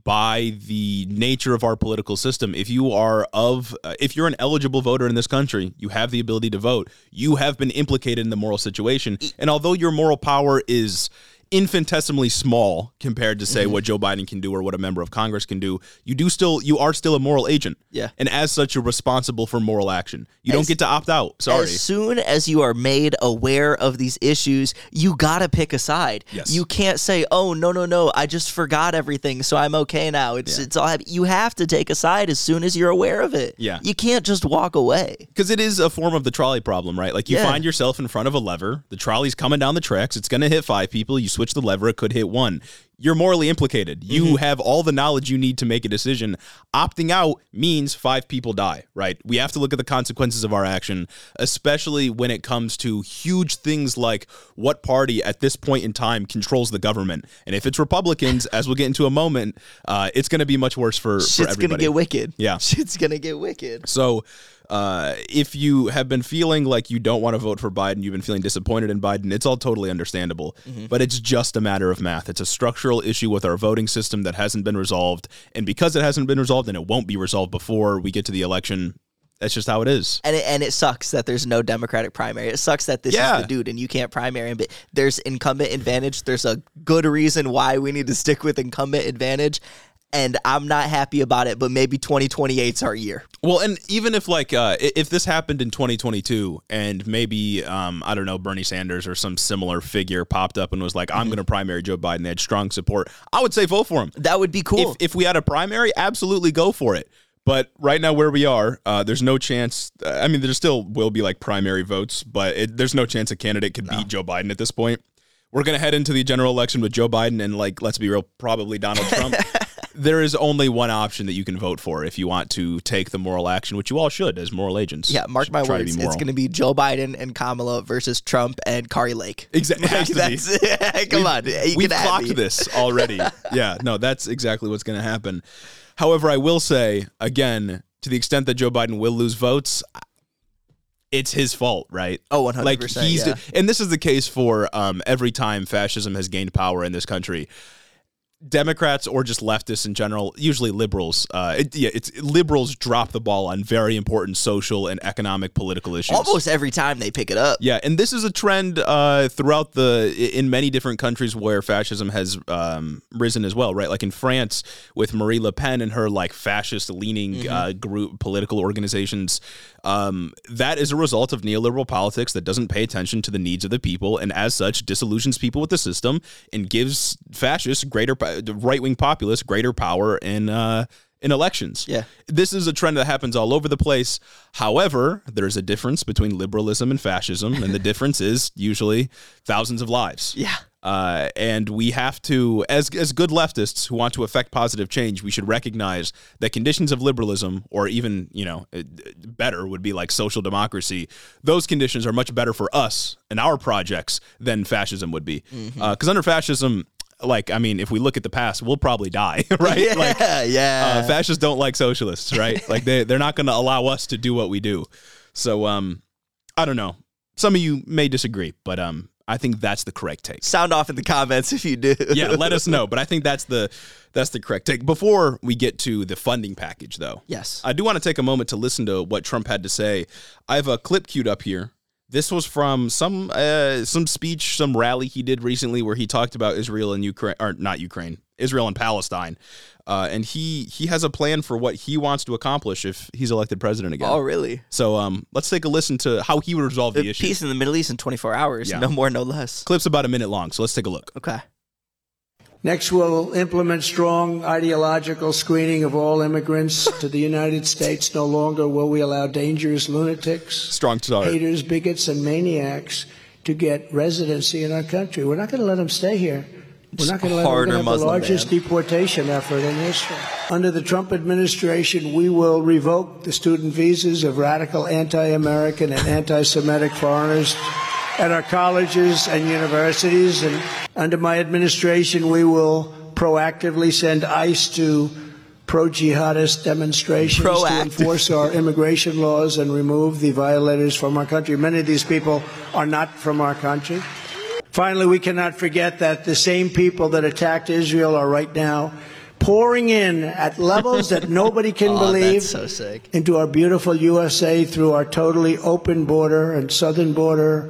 by the nature of our political system. If you are of, uh, if you're an eligible voter in this country, you have the ability to vote. You have been implicated in the moral situation. And although your moral power is infinitesimally small compared to say mm-hmm. what Joe Biden can do or what a member of Congress can do, you do still you are still a moral agent.
Yeah.
And as such, you're responsible for moral action. You as, don't get to opt out. Sorry.
As soon as you are made aware of these issues, you gotta pick a side.
Yes.
You can't say, "Oh no no no, I just forgot everything, so I'm okay now." It's yeah. it's all you have to take a side as soon as you're aware of it.
Yeah.
You can't just walk away.
Because it is a form of the trolley problem, right? Like you
yeah.
find yourself in front of a lever, the trolley's coming down the tracks, it's gonna hit five people, you switch the lever, it could hit one. You're morally implicated. You mm-hmm. have all the knowledge you need to make a decision. Opting out means five people die, right? We have to look at the consequences of our action, especially when it comes to huge things like what party at this point in time controls the government. And if it's Republicans, as we'll get into a moment, uh, it's going to be much worse for,
Shit's
for everybody.
Shit's going to get wicked.
Yeah.
Shit's going to get wicked.
So Uh, if you have been feeling like you don't want to vote for Biden, you've been feeling disappointed in Biden, it's all totally understandable. Mm-hmm. But it's just a matter of math. It's a structural issue with our voting system that hasn't been resolved. And because it hasn't been resolved, and it won't be resolved before we get to the election, that's just how it is.
And it, and it sucks that there's no Democratic primary. It sucks that this
yeah.
is the dude and you can't primary him. But there's incumbent advantage. There's a good reason why we need to stick with incumbent advantage. And I'm not happy about it, but maybe twenty twenty-eight's our year.
Well, and even if like uh, if this happened in twenty twenty-two and maybe, um, I don't know, Bernie Sanders or some similar figure popped up and was like, I'm mm-hmm. going to primary Joe Biden, they had strong support, I would say vote for him.
That would be cool.
If, if we had a primary, absolutely go for it. But right now where we are, uh, there's no chance. I mean, there still will be like primary votes, but it, there's no chance a candidate could no. beat Joe Biden at this point. We're going to head into the general election with Joe Biden and, like, let's be real, probably Donald Trump. There is only one option that you can vote for if you want to take the moral action, which you all should as moral agents.
Yeah, mark my words. It's going to be Joe Biden and Kamala versus Trump and Kari Lake.
Exactly.
Like, that's, come
we've,
on. You
we've
can
clocked this already. Yeah, no, that's exactly what's going to happen. However, I will say, again, to the extent that Joe Biden will lose votes, it's his fault, right?
Oh, one hundred percent,
like he's
yeah.
And this is the case for um, every time fascism has gained power in this country. Democrats or just leftists in general, usually liberals, uh, it, yeah, it's liberals drop the ball on very important social and economic political issues.
Almost every time they pick it up.
Yeah, and this is a trend uh, throughout the in many different countries where fascism has um, risen as well, right? Like in France with Marie Le Pen and her like fascist-leaning mm-hmm. uh, group political organizations. Um, that is a result of neoliberal politics that doesn't pay attention to the needs of the people, and as such disillusions people with the system and gives fascists greater right-wing populists greater power in uh, in elections.
Yeah.
This is a trend that happens all over the place. However, there's a difference between liberalism and fascism, and the difference is usually thousands of lives.
Yeah.
Uh, and we have to, as as good leftists who want to affect positive change, we should recognize that conditions of liberalism, or even, you know, better would be like social democracy, those conditions are much better for us and our projects than fascism would be. Because mm-hmm. uh, under fascism, like, I mean, if we look at the past, we'll probably die, right?
Yeah,
like,
yeah.
Uh, fascists don't like socialists, right? Like, they, they're not going to allow us to do what we do. So, um, I don't know. Some of you may disagree, but um, I think that's the correct take.
Sound off in the comments if you do.
Yeah, let us know. But I think that's the that's the correct take. Before we get to the funding package, though,
yes,
I do want to take a moment to listen to what Trump had to say. I have a clip queued up here. This was from some uh, some speech, some rally he did recently where he talked about Israel and Ukraine, or not Ukraine, Israel and Palestine. Uh, and he he has a plan for what he wants to accomplish if he's elected president again.
Oh, really?
So um, let's take a listen to how he would resolve the, the issue.
Peace in the Middle East in twenty-four hours, yeah. No more, no less.
Clip's about a minute long, so let's take a look.
Okay.
Next, we'll implement strong ideological screening of all immigrants to the United States. No longer will we allow dangerous lunatics,
strong start.
haters, bigots, and maniacs to get residency in our country. We're not going to let them stay here. We're not going to let them. We're going to have the largest ban. deportation effort in history. Under the Trump administration, we will revoke the student visas of radical anti-American and anti-Semitic foreigners at our colleges and universities. And under my administration, we will proactively send ICE to pro-jihadist demonstrations Proactive. to enforce our immigration laws and remove the violators from our country. Many of these people are not from our country. Finally, we cannot forget that the same people that attacked Israel are right now pouring in at levels that nobody can
oh,
believe
that's so sick.
into our beautiful U S A through our totally open border and southern border.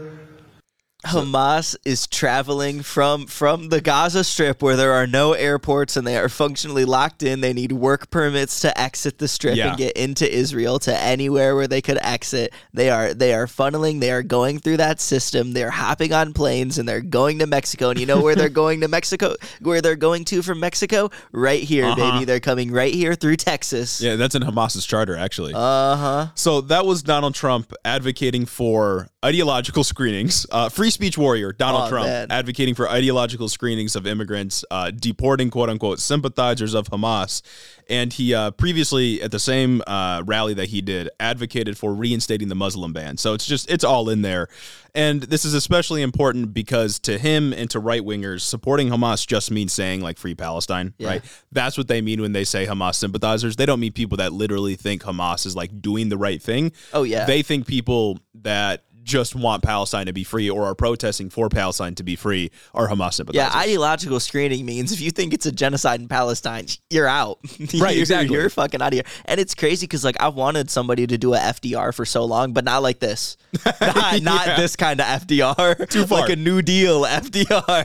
Hamas is traveling from from the Gaza Strip, where there are no airports and they are functionally locked in. They need work permits to exit the Strip
yeah.
and get into Israel, to anywhere where they could exit. They are they are funneling. They are going through that system. They're hopping on planes and they're going to Mexico. And you know where they're going to Mexico? Where they're going to from Mexico? Right here, uh-huh. baby. They're coming right here through Texas.
Yeah, that's in Hamas's charter, actually.
Uh huh.
So that was Donald Trump advocating for ideological screenings. Uh, free speech warrior Donald oh, Trump man. advocating for ideological screenings of immigrants, uh, deporting quote unquote sympathizers of Hamas. And he uh, previously, at the same uh, rally that he did, advocated for reinstating the Muslim ban. So it's just, it's all in there. And this is especially important because to him and to right wingers, supporting Hamas just means saying like free Palestine, yeah. right? That's what they mean when they say Hamas sympathizers. They don't mean people that literally think Hamas is like doing the right thing.
Oh, yeah.
They think people that just want Palestine to be free or are protesting for Palestine to be free are Hamas sympathizers.
Yeah, ideological screening means if you think it's a genocide in Palestine, you're out.
Right,
you're,
exactly.
You're fucking out of here. And it's crazy because like I've wanted somebody to do a F D R for so long, but not like this. Not, not
yeah.
this kind of F D R.
Too far.
Like a New Deal F D R.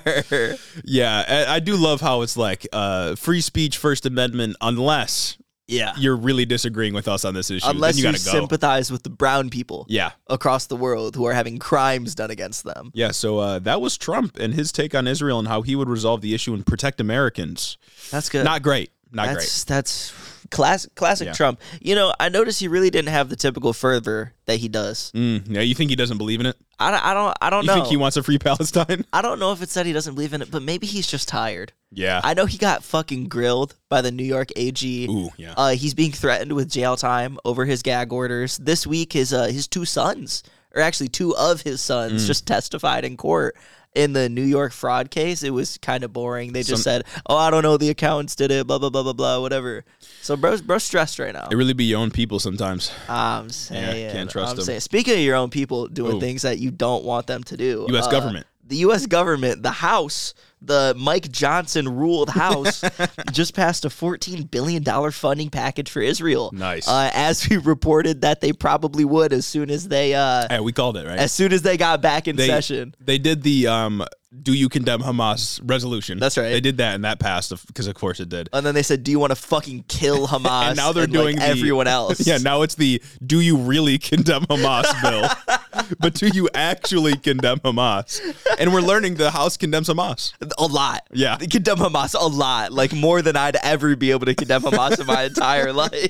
Yeah, I, I do love how it's like uh, free speech, First Amendment, unless...
Yeah,
you're really disagreeing with us on this issue.
Unless
then you,
you
gotta go.
sympathize with the brown people
yeah.
across the world who are having crimes done against them.
Yeah, so uh, that was Trump and his take on Israel and how he would resolve the issue and protect Americans.
That's good.
Not great. Not
that's,
great.
That's classic, classic
yeah.
Trump. You know, I noticed he really didn't have the typical fervor that he does.
Mm, yeah, you think he doesn't believe in it?
I don't, I don't, I don't
you
know.
You think he wants a free Palestine?
I don't know if it's that he doesn't believe in it, but maybe he's just tired.
Yeah.
I know he got fucking grilled by the New York A G.
Ooh, yeah.
Uh, he's being threatened with jail time over his gag orders. This week, his uh, his two sons, or actually two of his sons, mm. just testified in court in the New York fraud case. It was kind of boring. They just Some, said, oh, I don't know, the accountants did it, blah, blah, blah, blah, blah, whatever. So bro's, bro's stressed right now.
It really be your own people sometimes.
I'm saying.
Yeah, can't trust
I'm
them.
Saying, speaking of your own people doing Ooh. things that you don't want them to do.
U S
uh,
government.
The U S government, the House, the Mike Johnson ruled House, just passed a fourteen billion dollars funding package for Israel.
Nice.
Uh, as we reported that they probably would as soon as they... Uh,
hey, we called it, right?
As soon as they got back in
they,
session.
They did the... Um, do you condemn Hamas resolution?
That's right.
They did that and that passed because of course it did.
And then they said, do you want to fucking kill Hamas?
And now they're
and,
doing
like,
the,
everyone else.
Yeah, now it's the do you really condemn Hamas bill. but do you actually condemn Hamas? And we're learning the House condemns Hamas.
A lot.
Yeah.
They condemn Hamas a lot. Like more than I'd ever be able to condemn Hamas in my entire life.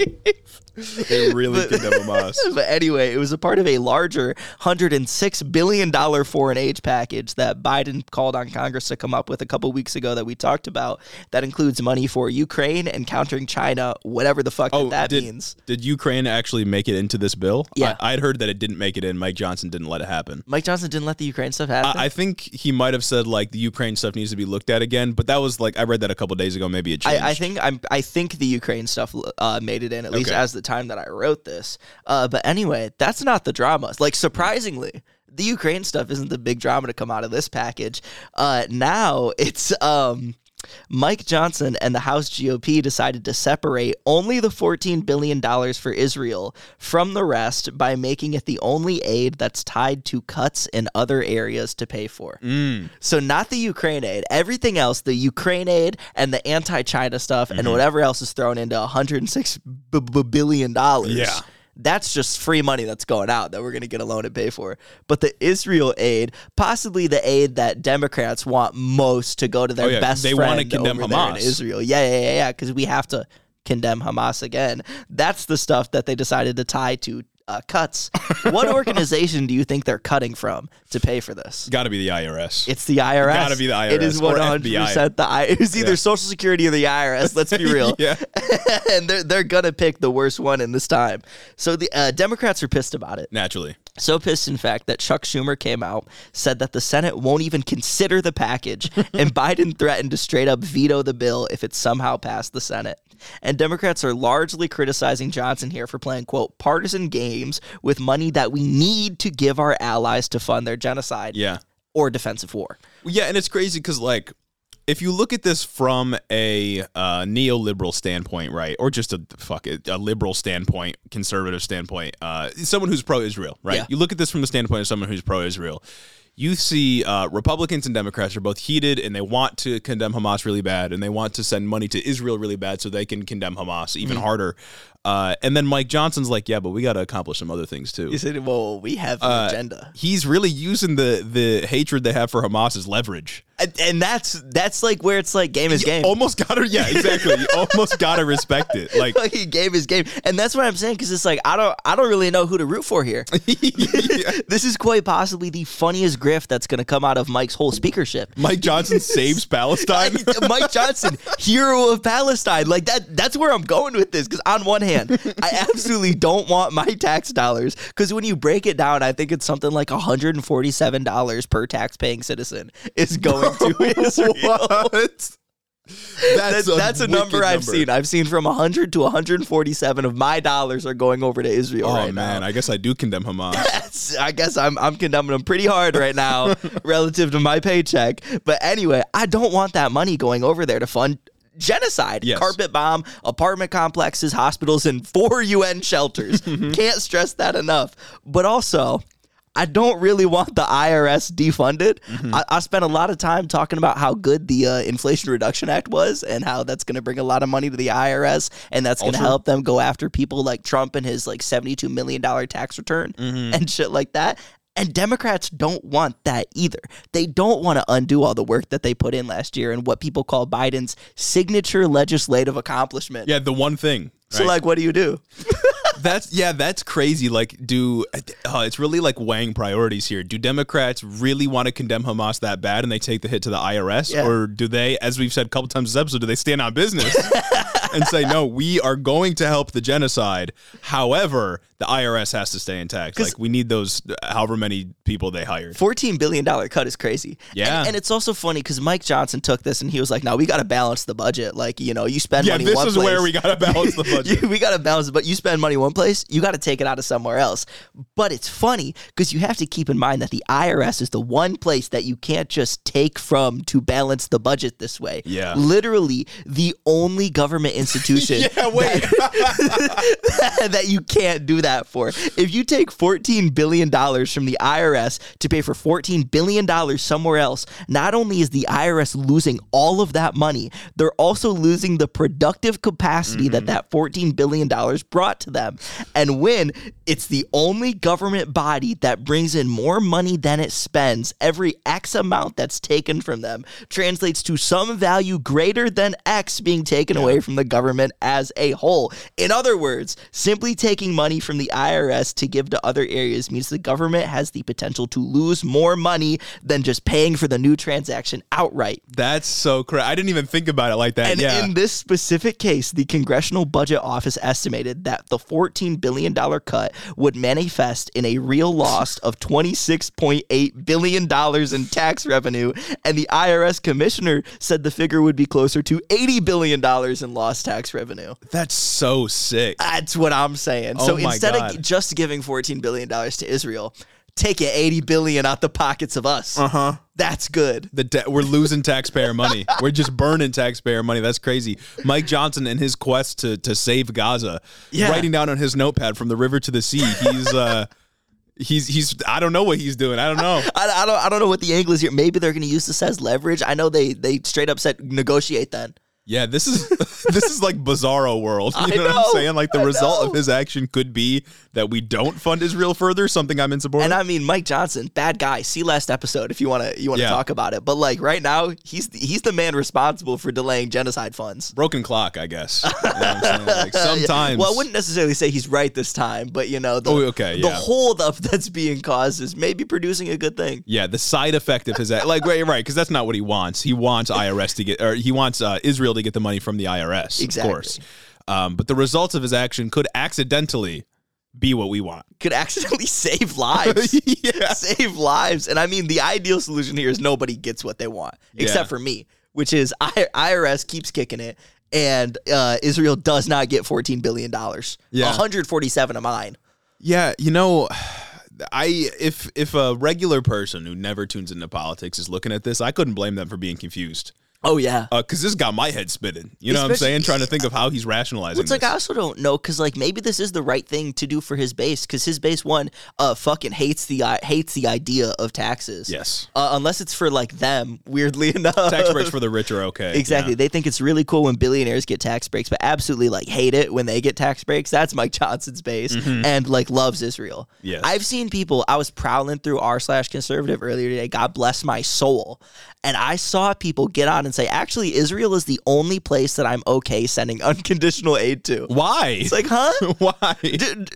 They really
but,
condemn Hamas.
But anyway, it was a part of a larger one hundred six billion dollars foreign aid package that Biden called on Congress to come up with a couple weeks ago that we talked about. That includes money for Ukraine and countering China, whatever the fuck
oh,
that, that
did,
means.
Did Ukraine actually make it into this bill?
Yeah.
I, I'd heard that it didn't make it in. Mike Johnson didn't let it happen.
Mike Johnson didn't let the Ukraine stuff happen?
I, I think he might have said, like, the Ukraine stuff needs to be looked at again, but that was, like, I read that a couple days ago. Maybe it changed.
I, I think I'm, I think the Ukraine stuff uh, made it in, at least
okay.
as the time that I wrote this. Uh, but anyway, that's not the drama. Like, surprisingly, the Ukraine stuff isn't the big drama to come out of this package. Uh, now it's um, Mike Johnson and the House G O P decided to separate only the fourteen billion dollars for Israel from the rest by making it the only aid that's tied to cuts in other areas to pay for.
Mm.
So not the Ukraine aid. Everything else, the Ukraine aid and the anti-China stuff mm-hmm. and whatever else is thrown into one hundred six b- b- billion dollars.
Yeah.
That's just free money that's going out that we're going to get a loan and pay for. But the Israel aid, possibly the aid that Democrats want most to go to their
oh, yeah.
best
they
friend
want to condemn
over there in
Hamas.
Israel. Yeah, yeah, yeah, yeah, because we have to condemn Hamas again. That's the stuff that they decided to tie to uh, cuts. What organization do you think they're cutting from to pay for this?
Got to be the I R S.
It's the I R S.
Got to be the I R S.
It is one hundred percent the I R S. It's either yeah. Social Security or the I R S. Let's be real.
yeah.
And they're, they're going to pick the worst one in this time. So the uh, Democrats are pissed about it.
Naturally.
So pissed, in fact, that Chuck Schumer came out, said that the Senate won't even consider the package, and Biden threatened to straight up veto the bill if it somehow passed the Senate. And Democrats are largely criticizing Johnson here for playing, quote, partisan games with money that we need to give our allies to fund their genocide
yeah.
or defensive war.
Yeah, and it's crazy because, like, if you look at this from a uh, neoliberal standpoint, right, or just a fuck it, a liberal standpoint, conservative standpoint, uh, someone who's pro-Israel, right?
Yeah.
You look at this from the standpoint of someone who's pro-Israel. You see uh, Republicans and Democrats are both heated, and they want to condemn Hamas really bad, and they want to send money to Israel really bad so they can condemn Hamas even mm-hmm. harder. Uh, and then Mike Johnson's like, yeah, but we got to accomplish some other things too.
He said, well, we have an uh, agenda.
He's really using the the hatred they have for Hamas as leverage.
And, and that's that's like where it's like game is game.
You almost gotta, yeah, exactly. You almost gotta respect it. Like,
like game is game, and that's what I'm saying because it's like I don't I don't really know who to root for here. yeah. This is quite possibly the funniest grift that's going to come out of Mike's whole speakership.
Mike Johnson saves Palestine.
Mike Johnson, hero of Palestine. Like that. That's where I'm going with this because on one hand, I absolutely don't want my tax dollars because when you break it down, I think it's something like one hundred forty-seven dollars per tax-paying citizen is going to Israel.
What? That's,
that's a, that's a number I've number. seen. I've seen from one hundred to one hundred forty-seven of my dollars are going over to Israel
oh,
right
man,
now.
I guess I do condemn Hamas.
I guess I'm I'm condemning them pretty hard right now relative to my paycheck. But anyway, I don't want that money going over there to fund genocide,
yes.
carpet bomb, apartment complexes, hospitals, and four U N shelters. Can't stress that enough. But also, I don't really want the I R S defunded. Mm-hmm. I, I spent a lot of time talking about how good the uh, Inflation Reduction Act was and how that's going to bring a lot of money to the I R S and that's going to help them go after people like Trump and his like seventy-two million dollars tax return mm-hmm. and shit like that. And Democrats don't want that either. They don't want to undo all the work that they put in last year and what people call Biden's signature legislative accomplishment.
Yeah, the one thing.
So,
right?
like, what do you do?
That's yeah, that's crazy. Like, do uh, it's really like weighing priorities here. Do Democrats really want to condemn Hamas that bad and they take the hit to the I R S, yeah. or do they, as we've said a couple times this episode, do they stand on business and say no, we are going to help the genocide? However, the I R S has to stay intact. Like, we need those, however many people they hired.
fourteen billion dollars cut is crazy.
Yeah,
and, and it's also funny because Mike Johnson took this and he was like, "No, we got to balance the budget. Like, you know, you spend
yeah,
money
this
one
is
place,
where we got to balance the budget.
you, we got to balance, but you spend money one place, you got to take it out of somewhere else." But it's funny because you have to keep in mind that the I R S is the one place that you can't just take from to balance the budget this way.
Yeah,
literally the only government institution.
yeah, wait,
that, that you can't do that for. If you take fourteen billion dollars from the I R S to pay for fourteen billion dollars somewhere else, not only is the I R S losing all of that money, they're also losing the productive capacity mm-hmm. that that fourteen billion dollars brought to them. them. And when it's the only government body that brings in more money than it spends, every X amount that's taken from them translates to some value greater than X being taken yeah. away from the government as a whole. In other words, simply taking money from the I R S to give to other areas means the government has the potential to lose more money than just paying for the new transaction outright.
That's so crazy. I didn't even think about it like that.
And
yeah.
in this specific case, the Congressional Budget Office estimated that the fourteen billion dollars cut would manifest in a real loss of twenty-six point eight billion dollars in tax revenue, and the I R S commissioner said the figure would be closer to eighty billion dollars in lost tax revenue.
That's so sick.
That's what I'm saying.
Oh
so
my
instead
God.
of just giving fourteen billion dollars to Israel, take it eighty billion dollars out the pockets of us.
Uh-huh.
That's good.
The de- we're losing taxpayer money. We're just burning taxpayer money. That's crazy. Mike Johnson, in his quest to to save Gaza,
yeah.
writing down on his notepad from the river to the sea. He's uh, he's he's. I don't know what he's doing. I don't know.
I, I don't. I don't know what the angle is here. Maybe they're going to use this as leverage. I know they they straight up said negotiate then.
Yeah, this is this is like Bizarro world. You know,
know
what I'm saying? Like the
I
result
know.
of his action could be that we don't fund Israel further, something I'm in support of.
And I mean, Mike Johnson, bad guy. See last episode if you want to you want to
Yeah.
talk about it. But like right now, he's he's the man responsible for delaying genocide funds.
Broken clock, I guess. You know what I'm saying? Like sometimes.
Well, I wouldn't necessarily say he's right this time, but you know, the,
Oh, okay,
the
yeah.
holdup that's being caused is maybe producing a good thing.
Yeah, the side effect of his act, like right, right, because that's not what he wants. He wants I R S to get, or he wants uh, Israel to get the money from the I R S,
Exactly.
of course. Um, but the results of his action could accidentally be what we want.
Could accidentally save lives.
Yeah.
Save lives. And I mean, the ideal solution here is nobody gets what they want, except
Yeah.
for me, which is I- IRS keeps kicking it, and uh, Israel does not get fourteen billion dollars.
Yeah.
one hundred forty-seven of mine.
Yeah, you know, I if if a regular person who never tunes into politics is looking at this, I couldn't blame them for being confused.
Oh, yeah.
Because this got my head spinning. You know what I'm
Especially-
saying? Trying to think of how he's rationalizing
It's like
this.
I also don't know because like maybe this is the right thing to do for his base because his base one uh fucking hates the uh, hates the idea of taxes.
Yes.
uh, unless it's for like them. Weirdly enough,
Tax breaks for the rich are okay.
Exactly.
Yeah.
They think it's really cool when billionaires get tax breaks, but absolutely like hate it when they get tax breaks. That's Mike Johnson's base and like loves Israel.
Yes.
I've seen people, I was prowling through r slash conservative earlier today, God bless my soul. And I saw people get on and say, actually, Israel is the only place that I'm okay sending unconditional aid to.
Why?
It's like, huh?
Why?
do,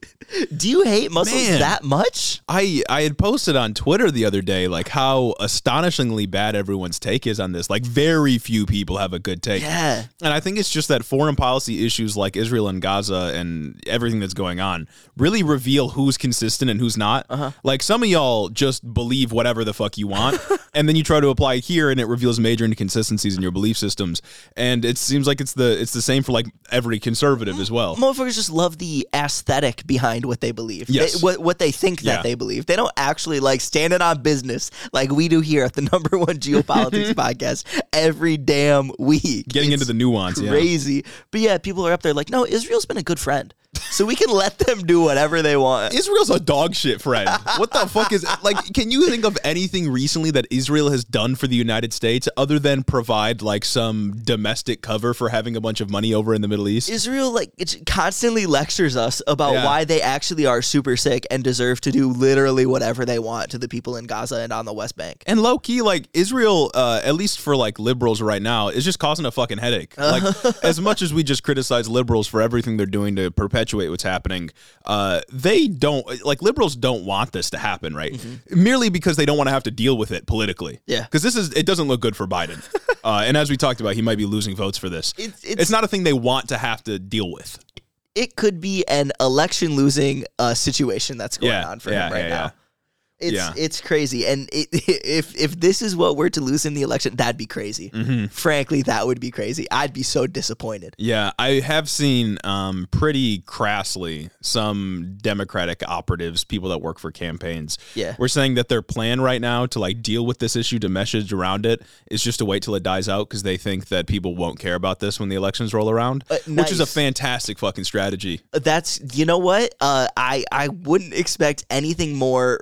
do you hate Muslims
Man.
that much?
I, I had posted on Twitter the other day like how astonishingly bad everyone's take is on this. Like very few people have a good take.
Yeah.
And I think it's just that foreign policy issues like Israel and Gaza and everything that's going on really reveal who's consistent and who's not. Uh-huh. Like some of y'all just believe whatever the fuck you want and then you try to apply it here and it reveals major inconsistencies in your belief systems. And it seems like it's the it's the same for like every conservative as well.
Motherfuckers just love the aesthetic behind what they believe.
Yes.
They, what, what they think
Yeah.
that they believe. They don't actually like stand it on business like we do here at the number one geopolitics podcast every damn week.
Getting
It's
into the nuance, yeah.
crazy. But yeah, people are up there like, no, Israel's been a good friend. So we can let them do whatever they want.
Israel's a dog shit friend. What the fuck is like? Can you think of anything recently that Israel has done for the United States other than provide like some domestic cover for having a bunch of money over in the Middle East?
Israel like it constantly lectures us about
Yeah.
why they actually are super sick and deserve to do literally whatever they want to the people in Gaza and on the West Bank.
And low key, like Israel, uh, at least for like liberals right now, is just causing a fucking headache. Like as much as we just criticize liberals for everything they're doing to perpetuate what's happening, uh, they don't like liberals don't want this to happen, right? Mm-hmm. Merely because they don't want to have to deal with it politically.
Yeah.
Because this is it doesn't look good for Biden. uh, and as we talked about, he might be losing votes for this.
It's-
It's,
it's-
not a thing they want to have to deal with.
It could be an election losing uh, situation that's going
Yeah,
on for
yeah,
him right
yeah,
now.
yeah.
It's
Yeah.
it's crazy, and it, if if this is what we're to lose in the election, that'd be crazy.
Mm-hmm.
Frankly, that would be crazy. I'd be so disappointed.
Yeah, I have seen um, pretty crassly some Democratic operatives, people that work for campaigns,
Yeah.
were saying that their plan right now to like deal with this issue, to message around it, is just to wait till it dies out because they think that people won't care about this when the elections roll around,
Uh,
which is a
nice.
fantastic fucking strategy.
That's you know what uh, I I wouldn't expect anything more from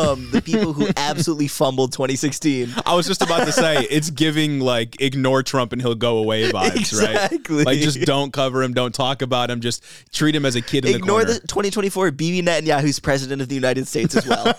um, the people who absolutely fumbled twenty sixteen.
I was just about to say, it's giving like ignore Trump and he'll go away vibes,
exactly.
right? Like just don't cover him, don't talk about him, just treat him as a kid in
Ignore
the corner.
the twenty twenty-four Bibi Netanyahu's president of the United States as well.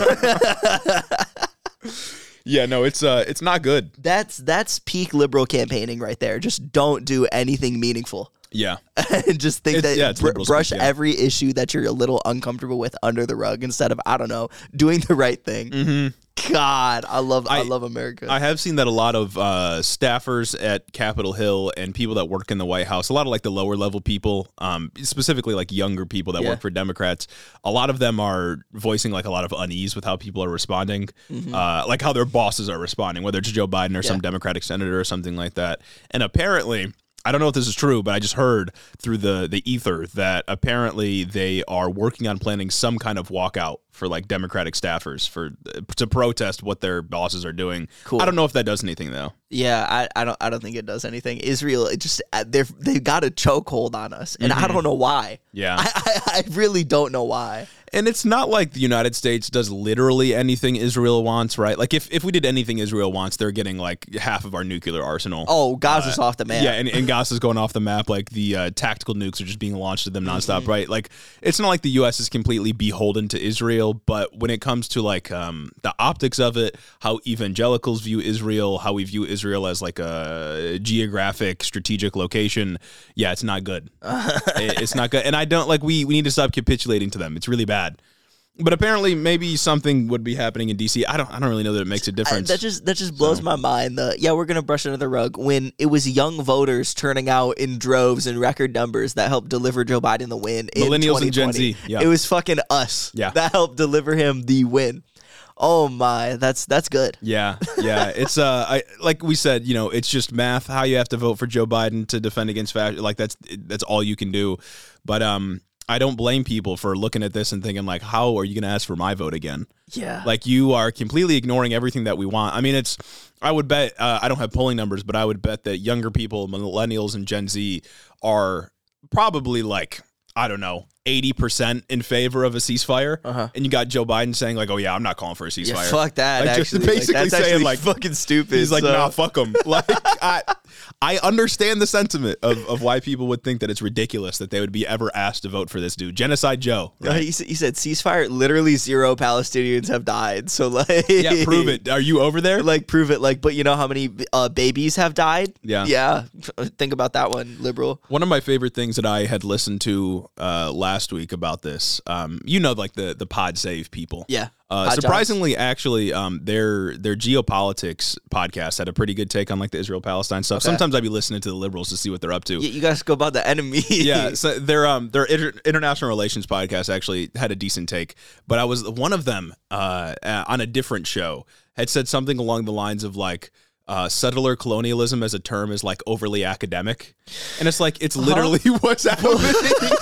Yeah, no, it's uh, it's not good.
That's that's peak liberal campaigning right there. Just don't do anything meaningful.
Yeah.
And just think
It's-
that
yeah, it's
br-
liberal
brush
speak, yeah.
every issue that you're a little uncomfortable with under the rug instead of, I don't know, doing the right thing. Mm-hmm. God, I love I,
I-
love America.
I have seen that a lot of uh, staffers at Capitol Hill and people that work in the White House, a lot of like the lower level people, um, specifically like younger people that
Yeah.
work for Democrats, a lot of them are voicing like a lot of unease with how people are responding,
Mm-hmm.
uh, like how their bosses are responding, whether it's Joe Biden or some
Yeah.
Democratic senator or something like that. And apparently, I don't know if this is true, but I just heard through the the ether that apparently they are working on planning some kind of walkout for like Democratic staffers for to protest what their bosses are doing.
Cool.
I don't know if that does anything though.
yeah, I, I don't I don't think it does anything. Israel, it just they they've got a chokehold on us, and I don't know why.
Yeah.
I, I I really don't know why.
And it's not like the United States does literally anything Israel wants, right? Like if, if we did anything Israel wants, they're getting like half of our nuclear arsenal.
Oh, Gaza's off the map.
Yeah, and, and Gaza's going off the map. Like the uh, tactical nukes are just being launched at them nonstop,
Mm-hmm.
right? Like it's not like the U S is completely beholden to Israel, but when it comes to like um, the optics of it, how evangelicals view Israel, how we view Israel as like a geographic, strategic location, yeah, it's not good. It- it's not good, and I don't like. We we need to stop capitulating to them. It's really bad. But apparently, maybe something would be happening in D C. I don't. I don't really know that it makes a
I-
difference.
that just that just blows
So.
my mind. The yeah, we're gonna brush under the rug when it was young voters turning out in droves and record numbers that helped deliver Joe Biden the win. In
Millennials and Gen
twenty twenty.
Z, yeah.
It was fucking us.
Yeah.
that helped deliver him the win. Oh my, that's that's good.
Yeah, yeah. It's uh, I like we said, you know, it's just math. How you have to vote for Joe Biden to defend against fascism, like that's that's all you can do. But um, I don't blame people for looking at this and thinking like, how are you going to ask for my vote again?
Yeah,
Like you are completely ignoring everything that we want. I mean, it's. I would bet. Uh, I don't have polling numbers, but I would bet that younger people, millennials and Gen Z, are probably like I don't know. eighty percent in favor of a ceasefire,
Uh-huh.
and you got Joe Biden saying like, "Oh yeah, I'm not calling for a ceasefire."
yeah, fuck that.
Like, just
actually,
basically
like, that's
saying
actually
like
fucking stupid.
He's like,
so-
nah, fuck them. Like, I, I understand the sentiment of, of why people would think that it's ridiculous that they would be ever asked to vote for this dude, Genocide Joe.
Uh,
Right?
he, said, he said ceasefire. Literally zero Palestinians have died. So like,
Yeah, prove it. Are you over there?
Like prove it. Like, but you know how many uh, babies have died?
Yeah.
yeah. Think about that one, liberal.
One of my favorite things that I had listened to uh, last week about this, um, you know, like the the Pod Save people.
Yeah.
Uh,
Hot
surprisingly, actually, um, their their geopolitics podcast had a pretty good take on like the Israel Palestine stuff.
Okay.
Sometimes I'd be listening to the liberals to see what they're up to.
You, you guys go about the enemy.
Yeah, so their um their inter- international relations podcast actually had a decent take, but I was one of them uh, uh on a different show had said something along the lines of like uh, settler colonialism as a term is like overly academic, and it's like it's literally what's happening.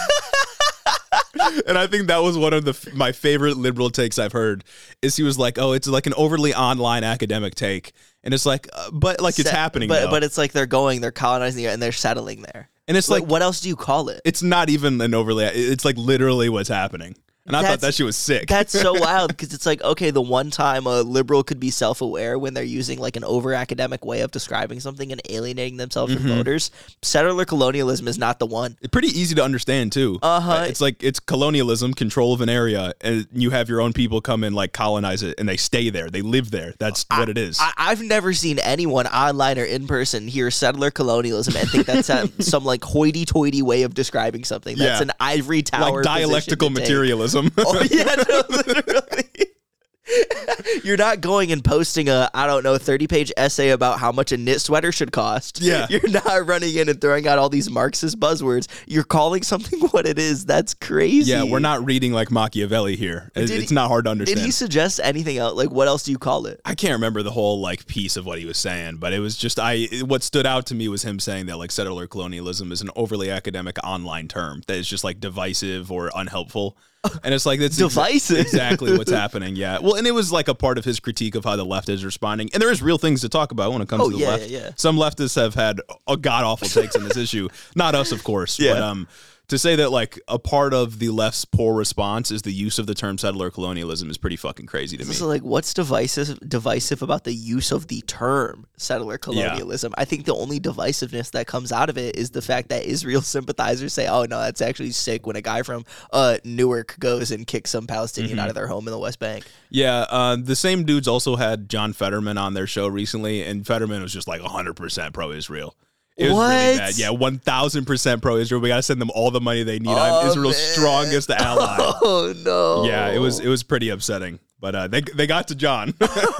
And I think that was one of the my favorite liberal takes I've heard. Is he was like, "Oh, it's like an overly online academic take," and it's like, uh, but like it's
Set-
happening,
But
though.
but it's like they're going, they're colonizing it, and they're settling there.
and it's
Like,
like
what else do you call it?
it's not even an overly. It's like literally what's happening, and I thought
That's-
that shit was sick.
That's so wild because it's like, okay, the one time a liberal could be self-aware when they're using like an over-academic way of describing something and alienating themselves
Mm-hmm.
from voters. Settler colonialism is not the one.
It's pretty easy to understand too.
Uh-huh.
It's like it's colonialism, control of an area, and you have your own people come and like colonize it, and they stay there, they live there. That's what it is.
I, I've never seen anyone online or in person hear settler colonialism and think that's a, some like hoity-toity way of describing something. That's
Yeah.
an ivory tower
like dialectical
position to take.
materialism.
Oh yeah, no, literally. You're not going and posting a, I don't know, thirty-page essay about how much a knit sweater should cost.
Yeah.
You're not running in and throwing out all these Marxist buzzwords. You're calling something what it is. That's crazy.
Yeah, we're not reading like Machiavelli here. It-
Did
it's
he-
not hard to
Did
understand.
he suggest anything else? Like, what else do you call it?
I can't remember the whole like piece of what he was saying, but it was just I. What stood out to me was him saying that like settler colonialism is an overly academic online term that is just like divisive or unhelpful, and it's like that's exa-
Divisive?
exactly what's happening. Yeah, well, and it was like a part of his critique of how the left is responding, and there is real things to talk about when it comes
Oh,
to the
yeah,
left.
yeah, yeah.
Some leftists have had a god awful takes on this issue, not us, of course.
Yeah.
But um, to say that like a part of the left's poor response is the use of the term settler colonialism is pretty fucking crazy to me.
So like, what's divisive divisive about the use of the term settler colonialism? Yeah. I think the only divisiveness that comes out of it is the fact that Israel sympathizers say, "Oh no, that's actually sick." When a guy from uh, Newark goes and kicks some Palestinian mm-hmm. out of their home in the West Bank.
Yeah, uh, the same dudes also had John Fetterman on their show recently, and Fetterman was just like one hundred percent pro-Israel. It was
what?
really bad. Yeah, one thousand percent pro-Israel. We got to send them all the money they need. Oh, I'm Israel's man. strongest ally.
Oh, no.
Yeah, it was it was pretty upsetting. But uh, they they got to John.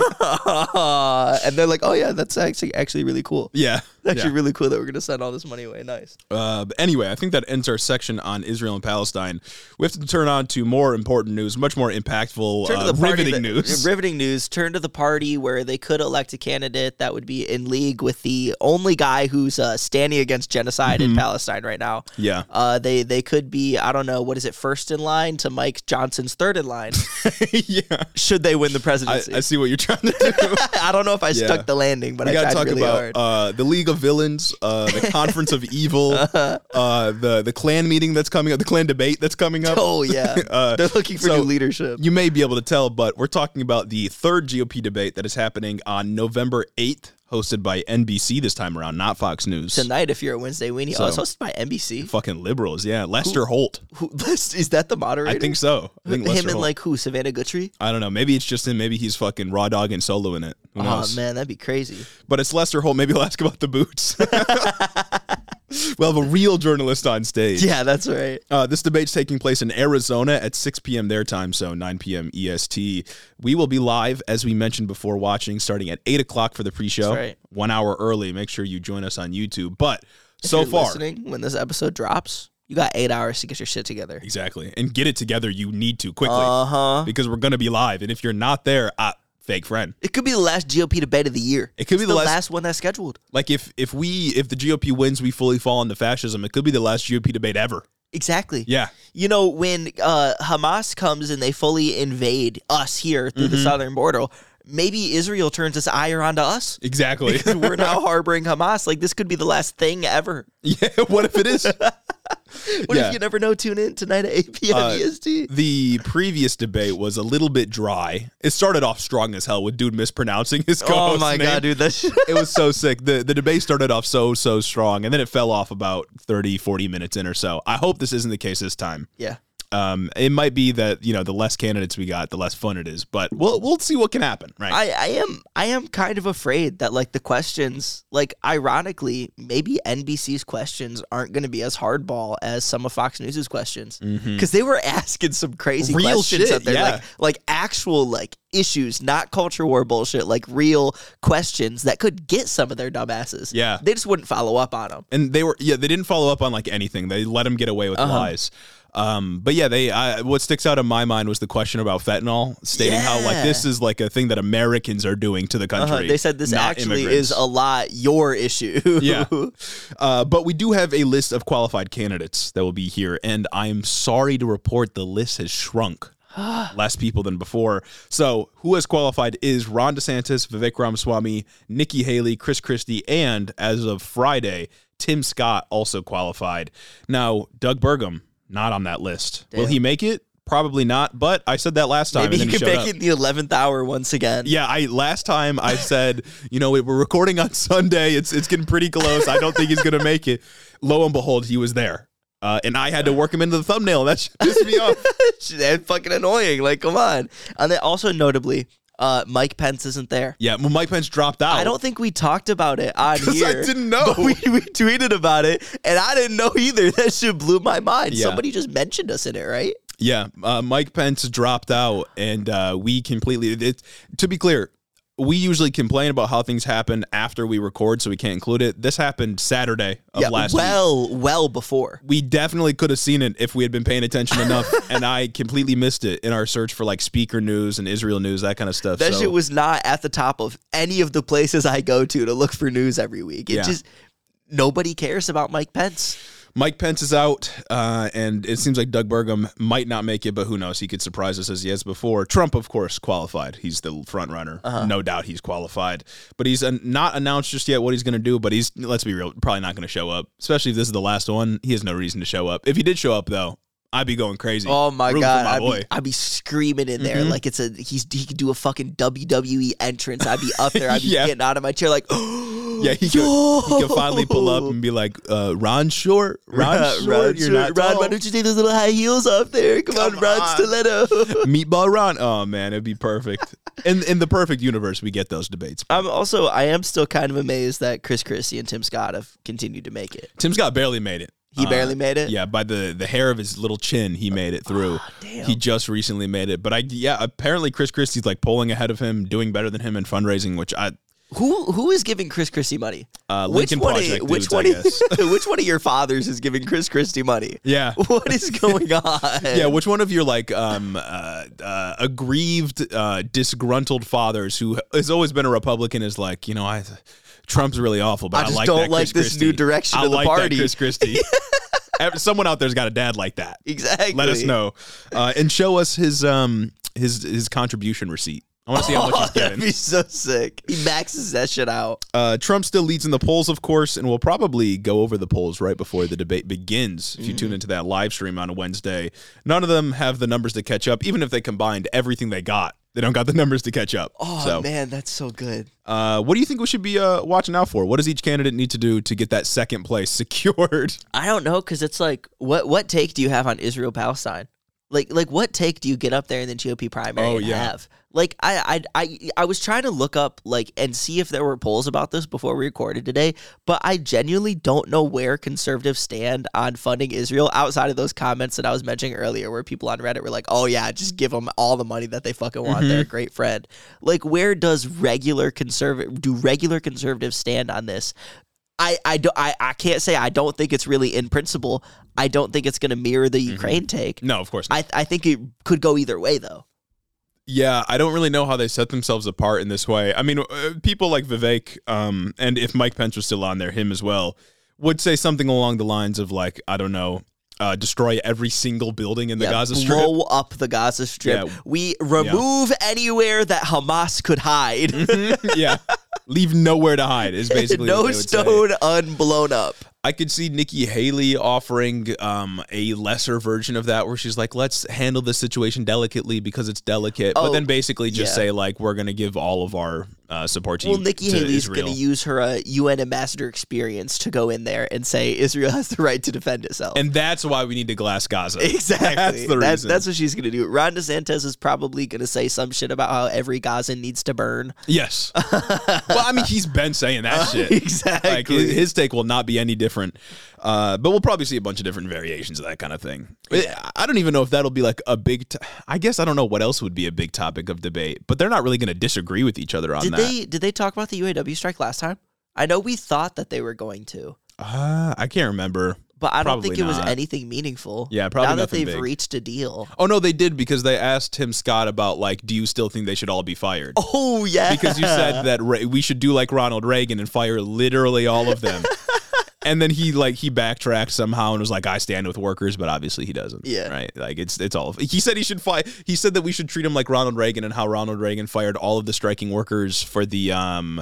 And they're like, oh, yeah, that's actually actually really cool.
Yeah.
It's actually
yeah.
really cool that we're going to send all this money away. Nice.
Uh, but anyway, I think that ends our section on Israel and Palestine. We have to turn on to more important news, much more impactful, turn uh, to the riveting
that,
news.
Riveting news. Turn to the party where they could elect a candidate that would be in league with the only guy who's uh, standing against genocide mm-hmm. in Palestine right now.
Yeah.
Uh, they, they could be, I don't know, what is it, first in line to Mike Johnson's third in line.
Yeah.
Should they win the presidency?
I, I see what you're trying to do.
I don't know if I yeah. stuck the landing, but
we
I tried
talk
really
about,
hard.
Uh, the League of Villains, uh, the Conference of Evil, uh, the the Klan meeting that's coming up, the Klan debate that's coming up.
Oh, yeah. uh, They're looking for
so
new leadership.
You may be able to tell, but we're talking about the third G O P debate that is happening on November eighth, hosted by N B C this time around, not Fox News.
Tonight, if you're a Wednesday weenie. So, oh, it's hosted by N B C.
Fucking liberals, yeah. Lester
who,
Holt.
Who, is that the moderator?
I think so. I think
him
Lester
and
Holt.
like who? Savannah Guthrie?
I don't know. Maybe it's just him. Maybe he's fucking raw dog and solo in it. Who knows?
Oh, man, that'd be crazy.
But it's Lester Holt. Maybe he'll ask about the boots. We'll have a real journalist on stage.
Yeah, that's right.
Uh, this debate's taking place in Arizona at six p.m. their time, so nine p.m. E S T. We will be live, as we mentioned before, watching starting at eight o'clock for the pre-show.
That's right.
One hour early. Make sure you join us on YouTube. But
if
so
you're
far,
listening, when this episode drops, you got eight hours to get your shit together.
Exactly. And get it together you need to quickly.
Uh-huh.
Because we're going to be live. And if you're not there, uh, fake friend.
It could be the last G O P debate of the year.
It could
it's
be the,
the
last,
last one that's scheduled.
Like if if we if the G O P wins, we fully fall into fascism. It could be the last G O P debate ever.
Exactly.
Yeah.
You know, when uh, Hamas comes and they fully invade us here through mm-hmm. the southern border, maybe Israel turns its ire onto us.
Exactly.
Because we're now harboring Hamas. Like, this could be the last thing ever.
Yeah, what if it is?
What
yeah.
if you never know? Tune in tonight at eight p.m.
Uh,
E S T.
The previous debate was a little bit dry. It started off strong as hell with dude mispronouncing his co-host's
Oh my
name.
God, dude. That's
It was so sick. The the debate started off so, so strong, and then it fell off about thirty, forty minutes in or so. I hope this isn't the case this time.
Yeah.
Um, it might be that, you know, the less candidates we got, the less fun it is, but we'll we'll see what can happen, right?
I, I am I am kind of afraid that like the questions, like ironically, maybe N B C's questions aren't going to be as hardball as some of Fox News's questions, because mm-hmm. they were asking some crazy
real
questions
shit,
out there,
yeah.
like like actual like issues, not culture war bullshit, like real questions that could get some of their dumbasses.
Yeah,
they just wouldn't follow up on them,
and they were yeah they didn't follow up on like anything. They let them get away with uh-huh. lies. Um, but yeah, they. I, what sticks out in my mind was the question about fentanyl, stating
yeah.
how like this is like a thing that Americans are doing to the country.
Uh-huh. They said this actually
immigrants.
is a lot your issue.
Yeah, uh, but we do have a list of qualified candidates that will be here, and I'm sorry to report the list has shrunk. Less people than before. So who has qualified is Ron DeSantis, Vivek Ramaswamy, Nikki Haley, Chris Christie, and as of Friday, Tim Scott also qualified. Now, Doug Burgum, not on that list. Damn. Will he make it? Probably not, but I said that last time.
Maybe
and
he
then
could
he
make
up.
it in the eleventh hour once again.
Yeah, I last time I said, you know, we're recording on Sunday. It's it's getting pretty close. I don't think he's going to make it. Lo and behold, he was there. Uh, and I had to work him into the thumbnail. That pissed me off.
That's fucking annoying. Like, come on. And then also notably, uh, Mike Pence isn't there.
Yeah, well, Mike Pence dropped out.
I don't think we talked about it on here.
I didn't know.
But we, we tweeted about it, and I didn't know either. That shit blew my mind.
Yeah.
Somebody just mentioned us in it, right?
Yeah, uh, Mike Pence dropped out, and uh, we completely. It, to be clear, we usually complain about how things happen after we record, so we can't include it. This happened Saturday of
yeah,
last
well,
week.
well before.
We definitely could have seen it if we had been paying attention enough, and I completely missed it in our search for like speaker news and Israel news, that kind of stuff.
That
so.
shit was not at the top of any of the places I go to to look for news every week. It
yeah.
just, nobody cares about Mike Pence.
Mike Pence is out, uh, and it seems like Doug Burgum might not make it, but who knows? He could surprise us as he has before. Trump, of course, qualified. He's the front runner. Uh-huh. No doubt he's qualified. But he's uh, not announced just yet what he's going to do, but he's, let's be real, probably not going to show up, especially if this is the last one. He has no reason to show up. If he did show up, though, I'd be going crazy.
Oh my
Rooting
god,
my
I'd
boy.
be, I'd be screaming in there mm-hmm. like it's a he's he could do a fucking W W E entrance. I'd be up there. I'd be yeah. getting out of my chair like, oh,
yeah, he could, he could finally pull up and be like, uh, Ron Short, Ron Short,
Ron,
you're not
Ron,
tall.
why don't you take those little high heels off there? Come, Come on, Ron on. Stiletto,
Meatball Ron. Oh man, it'd be perfect. In in the perfect universe, we get those debates.
I'm also I am still kind of amazed that Chris Christie and Tim Scott have continued to make it.
Tim Scott barely made it.
He barely uh, made it?
Yeah, by the, the hair of his little chin, he made it through.
Oh, damn.
He just recently made it. But I yeah, apparently Chris Christie's like pulling ahead of him, doing better than him in fundraising, which I...
Who Who is giving Chris Christie money?
Uh, Lincoln
which
Project
one, which
dudes,
one,
I guess.
Which one of your fathers is giving Chris Christie money?
Yeah.
What is going on?
Yeah, which one of your like um uh, uh aggrieved, uh, disgruntled fathers who has always been a Republican is like, you know, I... Trump's really awful, but
I
I,
just
like
don't
that
like
Chris
this
Christie.
new direction
I
of the
like
party.
That Chris Christie. Someone out there's got a dad like that.
Exactly.
Let us know uh, and show us his um his his contribution receipt. I want to see how much
oh,
he's getting.
That'd be so sick. He maxes that shit out.
Uh, Trump still leads in the polls, of course, and we'll probably go over the polls right before the debate begins. If you mm. tune into that live stream on a Wednesday, none of them have the numbers to catch up. Even if they combined everything they got, they don't got the numbers to catch up.
Oh
so,
man, that's so good.
Uh, what do you think we should be uh, watching out for? What does each candidate need to do to get that second place secured?
I don't know, because it's like, what what take do you have on Israel Palestine? Like, like what take do you get up there in the G O P primary
oh,
and
yeah.
have? Like, I, I, I, I was trying to look up, like, and see if there were polls about this before we recorded today, but I genuinely don't know where conservatives stand on funding Israel outside of those comments that I was mentioning earlier where people on Reddit were like, oh, yeah, just give them all the money that they fucking want. Mm-hmm. They're a great friend. Like, where does regular conservative, do regular conservatives stand on this? I, I, do, I, I can't say I don't think it's really in principle. I don't think it's going to mirror the mm-hmm. Ukraine take.
No, of course not.
I, I think it could go either way, though.
Yeah, I don't really know how they set themselves apart in this way. I mean, uh, people like Vivek, um, and if Mike Pence was still on there, him as well, would say something along the lines of like, I don't know, uh, destroy every single building in the
yeah,
Gaza Strip.
Blow up the Gaza Strip. Yeah. We remove yeah. anywhere that Hamas could hide.
Mm-hmm. Yeah. Leave nowhere to hide is basically
no
what they would
stone
say.
Unblown up.
I could see Nikki Haley offering um, a lesser version of that where she's like, let's handle this situation delicately because it's delicate. Oh, but then basically just yeah. say, like, we're going to give all of our uh, support to
well,
you.
Well, Nikki Haley's going to use her uh, U N ambassador experience to go in there and say Israel has the right to defend itself.
And that's why we need to glass Gaza.
Exactly.
That's the
that's,
reason.
That's what she's going to do. Ron DeSantis is probably going to say some shit about how every Gazan needs to burn.
Yes. Well, I mean, he's been saying that
uh,
shit.
Exactly.
Like, his, his take will not be any different. Uh, but we'll probably see a bunch of different variations of that kind of thing.
Yeah.
I don't even know if that'll be like a big. T- I guess I don't know what else would be a big topic of debate. But they're not really going to disagree with each other on
did
that.
They, did they talk about the U A W strike last time? I know we thought that they were going to.
Uh, I can't remember.
But I
probably
don't think it
not.
was anything meaningful.
Yeah, probably
now that
nothing
they've
big.
reached a deal.
Oh no, they did because they asked Tim Scott about like, do you still think they should all be fired?
Oh yeah,
because you said that Ra- we should do like Ronald Reagan and fire literally all of them. And then he like he backtracked somehow and was like, I stand with workers, but obviously he doesn't.
Yeah,
right. Like it's it's all. He said he should fire. He said that we should treat him like Ronald Reagan and how Ronald Reagan fired all of the striking workers for the um.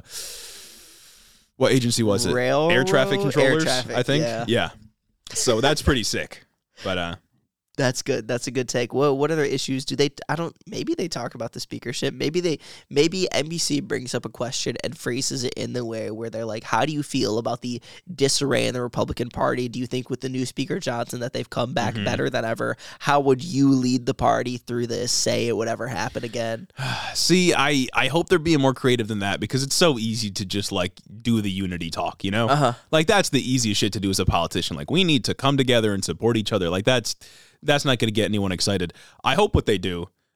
What agency was it?
Railroad?
Air traffic controllers.
Air traffic,
I think.
Yeah.
yeah. So that's pretty sick. But uh.
That's good. That's a good take. Well, what other issues do they? I don't. Maybe they talk about the speakership. Maybe they. Maybe N B C brings up a question and phrases it in the way where they're like, "How do you feel about the disarray in the Republican Party? Do you think with the new Speaker Johnson that they've come back mm-hmm. better than ever? How would you lead the party through this? Say it would ever happen again."
See, I I hope they're being more creative than that because it's so easy to just like do the unity talk. You know,
uh-huh.
like that's the easiest shit to do as a politician. Like we need to come together and support each other. Like that's. That's not going to get anyone excited. I hope what they do,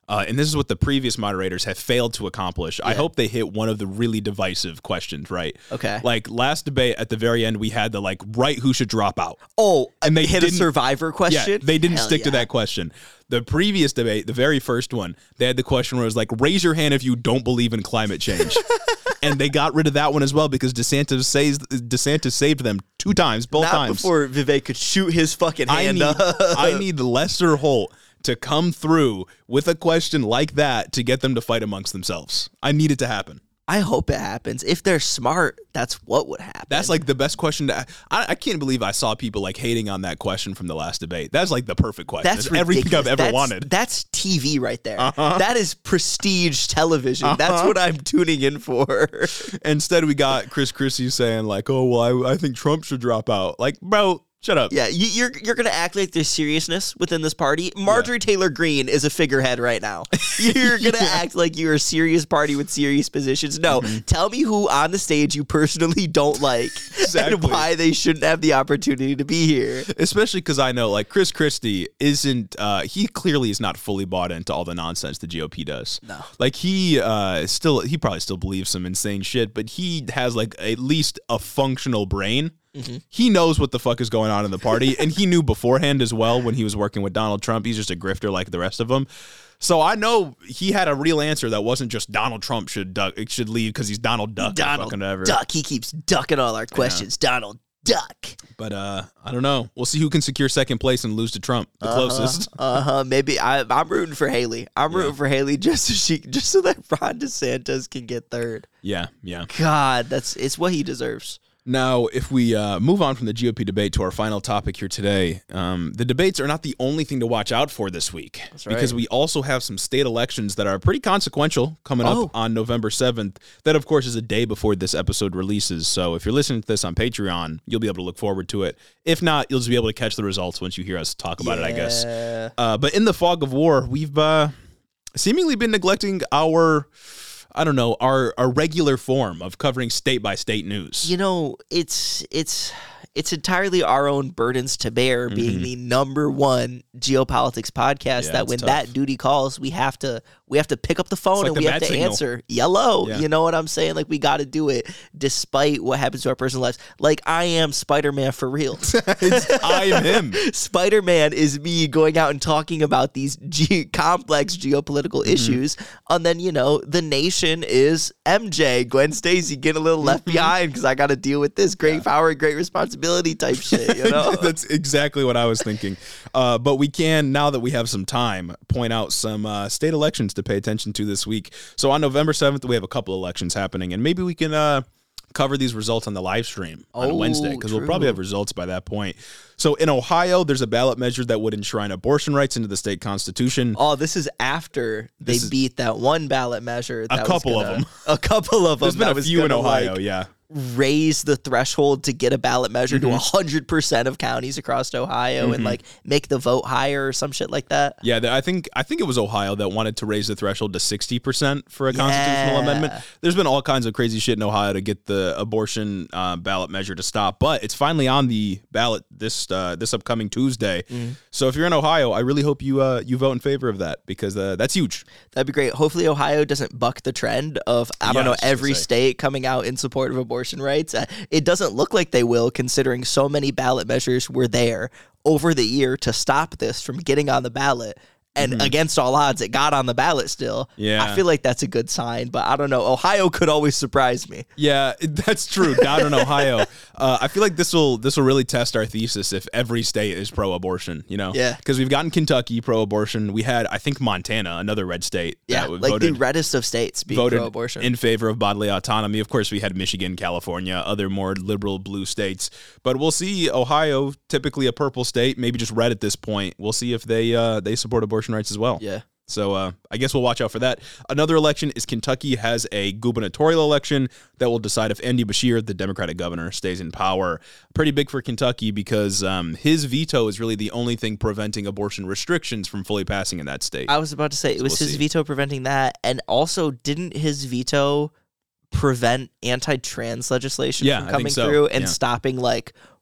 Uh, and this is what the previous moderators have failed to accomplish. Yeah. I hope they hit one of the really divisive questions, right?
Okay.
Like last debate at the very end, we had the like, right, who should drop out?
Oh, and they hit a survivor question?
Yeah, they didn't
Hell
stick
yeah.
to that question. The previous debate, the very first one, they had the question where it was like, raise your hand if you don't believe in climate change. And they got rid of that one as well because DeSantis says DeSantis saved them two times, both
Not
times.
before Vivek could shoot his fucking hand
I need,
up.
I need Lester Holt to come through with a question like that to get them to fight amongst themselves. I need it to happen.
I hope it happens. If they're smart, that's what would happen.
That's like the best question to I, I can't believe I saw people like hating on that question from the last debate. That's like the perfect question.
That's
It's everything I've ever
that's,
wanted.
That's T V right there.
Uh-huh.
That is prestige television.
Uh-huh.
That's what I'm tuning in for.
Instead, we got Chris Christie saying like, "Oh, well, I, I think Trump should drop out." Like, bro, shut up.
Yeah, you, you're you're gonna act like there's seriousness within this party. Marjorie
Yeah.
Taylor Greene is a figurehead right now. You're gonna
Yeah.
act like you're a serious party with serious positions. No,
Mm-hmm.
tell me who on the stage you personally don't like
Exactly.
and why they shouldn't have the opportunity to be here.
Especially because I know like Chris Christie isn't. Uh, he clearly is not fully bought into all the nonsense the G O P does.
No.
Like he uh, still he probably still believes some insane shit, but he has like at least a functional brain. Mm-hmm. He knows what the fuck is going on in the party, and he knew beforehand as well when he was working with Donald Trump. He's just a grifter like the rest of them. So I know he had a real answer that wasn't just Donald Trump should duck, should leave because he's Donald Duck.
Donald
or fucking whatever.
Duck. He keeps ducking all our questions. Donald Duck.
But uh, I don't know. We'll see who can secure second place and lose to Trump, the
Uh-huh,
closest.
Uh huh. Maybe I, I'm rooting for Haley. I'm rooting
Yeah.
for Haley just so she, just so that Ron DeSantis can get third.
Yeah, yeah.
God, that's it's what he deserves.
Now, if we uh, move on from the G O P debate to our final topic here today, um, the debates are not the only thing to watch out for this week.
That's right.
Because we also have some state elections that are pretty consequential coming
Oh.
up on November seventh. That, of course, is a day before this episode releases. So if you're listening to this on Patreon, you'll be able to look forward to it. If not, you'll just be able to catch the results once you hear us talk about it, I guess.
Yeah.
Uh, but in the fog of war, we've uh, seemingly been neglecting our... I don't know, our, our regular form of covering state by state news.
You know, it's it's it's entirely our own burdens to bear, being
Mhm.
the number one geopolitics podcast.
Yeah,
that
it's
when
tough.
that duty calls, we have to we have to pick up the phone
like
and
the
we have
bat
to
signal.
answer yellow.
Yeah.
You know what I'm saying? Like we got to do it, despite what happens to our personal lives. Like I am Spider-Man for real.
It's, I am him.
Spider-Man is me going out and talking about these ge- complex geopolitical
Mm-hmm.
issues, and then you know the nation is M J, Gwen Stacy, get a little left
Mm-hmm.
behind because I got to deal with this great power, great responsibility type shit. You know,
That's exactly what I was thinking. Uh, but we can, now that we have some time, point out some uh, state elections to pay attention to this week. So on November seventh, we have a couple elections happening, and maybe we can uh, cover these results on the live stream on
Oh,
Wednesday, because we'll
true.
probably have results by that point. So in Ohio, there's a ballot measure that would enshrine abortion rights into the state constitution.
oh, this is after they
This is-
beat that one ballot measure. That was
couple of
gonna-
them.
A couple of them.
There's been
that
a
was
few in
gonna,
Ohio,
like,
yeah.
raise the threshold to get a ballot measure
Mm-hmm.
to one hundred percent of counties across Ohio and like make the vote higher or some shit like that.
Yeah, the- I think I think it was Ohio that wanted to raise the threshold to sixty percent for a constitutional
Yeah.
amendment. There's been all kinds of crazy shit in Ohio to get the abortion uh, ballot measure to stop, but it's finally on the ballot this uh, this upcoming Tuesday.
Mm.
So if you're in Ohio, I really hope you uh, you vote in favor of that because uh, that's huge.
That'd be great. Hopefully, Ohio doesn't buck the trend of, I
Yeah,
don't
I
know,
was gonna
every
say.
state coming out in support of abortion rights. Uh, it doesn't look like they will, considering so many ballot measures were there over the year to stop this from getting on the ballot. And against all odds, it got on the ballot still.
Mm-hmm. Yeah.
I feel like that's a good sign, but I don't know. Ohio could always surprise me.
Yeah, that's true. Down in Ohio, uh, I feel like this will this will really test our thesis if every state is pro-abortion. You know,
Yeah.
because we've gotten Kentucky pro-abortion. We had, I think, Montana, another red state.
Yeah,
that
like
voted,
the reddest of states being
voted
pro-abortion.
in favor of bodily autonomy. Of course, we had Michigan, California, other more liberal blue states. But we'll see. Ohio, typically a purple state, maybe just red at this point. We'll see if they uh, they support abortion rights as well.
Yeah.
So uh, I guess we'll watch out for that. Another election is Kentucky has a gubernatorial election that will decide if Andy Beshear, the Democratic governor, stays in power. Pretty big for Kentucky because um, his veto is really the only thing preventing abortion restrictions from fully passing in that state.
I was about to say, it was
we'll
his
see.
veto preventing that. And also, didn't his veto prevent anti-trans legislation
Yeah,
from
I
coming
think so.
through and
Yeah.
stopping, like,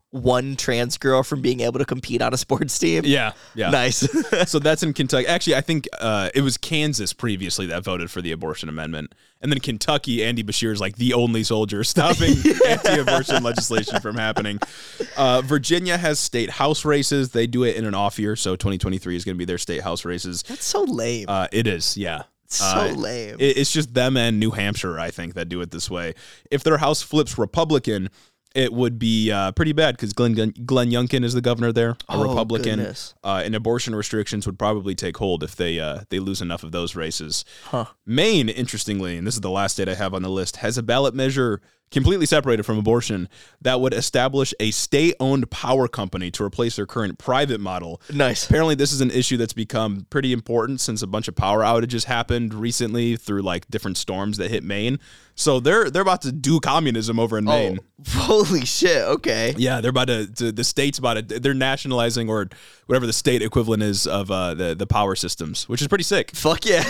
one trans girl from being able to compete on a sports team.
Yeah, yeah.
Nice.
So that's in Kentucky. Actually, I think uh, it was Kansas previously that voted for the abortion amendment. And then Kentucky, Andy Bashir is like the only soldier stopping anti-abortion legislation from happening. Uh, Virginia has state house races. They do it in an off year, so twenty twenty-three is going to be their state house races.
That's so lame.
Uh, it is, yeah.
So
uh,
lame.
It, it's just them and New Hampshire, I think, that do it this way. If their house flips Republican, it would be uh, pretty bad because Glenn, Glenn Youngkin is the governor there, a
oh,
Republican,
uh,
and abortion restrictions would probably take hold if they uh, they lose enough of those races.
Huh.
Maine, interestingly, and this is the last state I have on the list, has a ballot measure completely separated from abortion that would establish a state-owned power company to replace their current private model.
Nice.
Apparently, this is an issue that's become pretty important since a bunch of power outages happened recently through like different storms that hit Maine. So they're they're about to do communism over in Maine.
Oh, holy shit! Okay.
Yeah, they're about to, to the state's about to they're nationalizing or whatever the state equivalent is of uh, the the power systems, which is pretty sick.
Fuck yeah.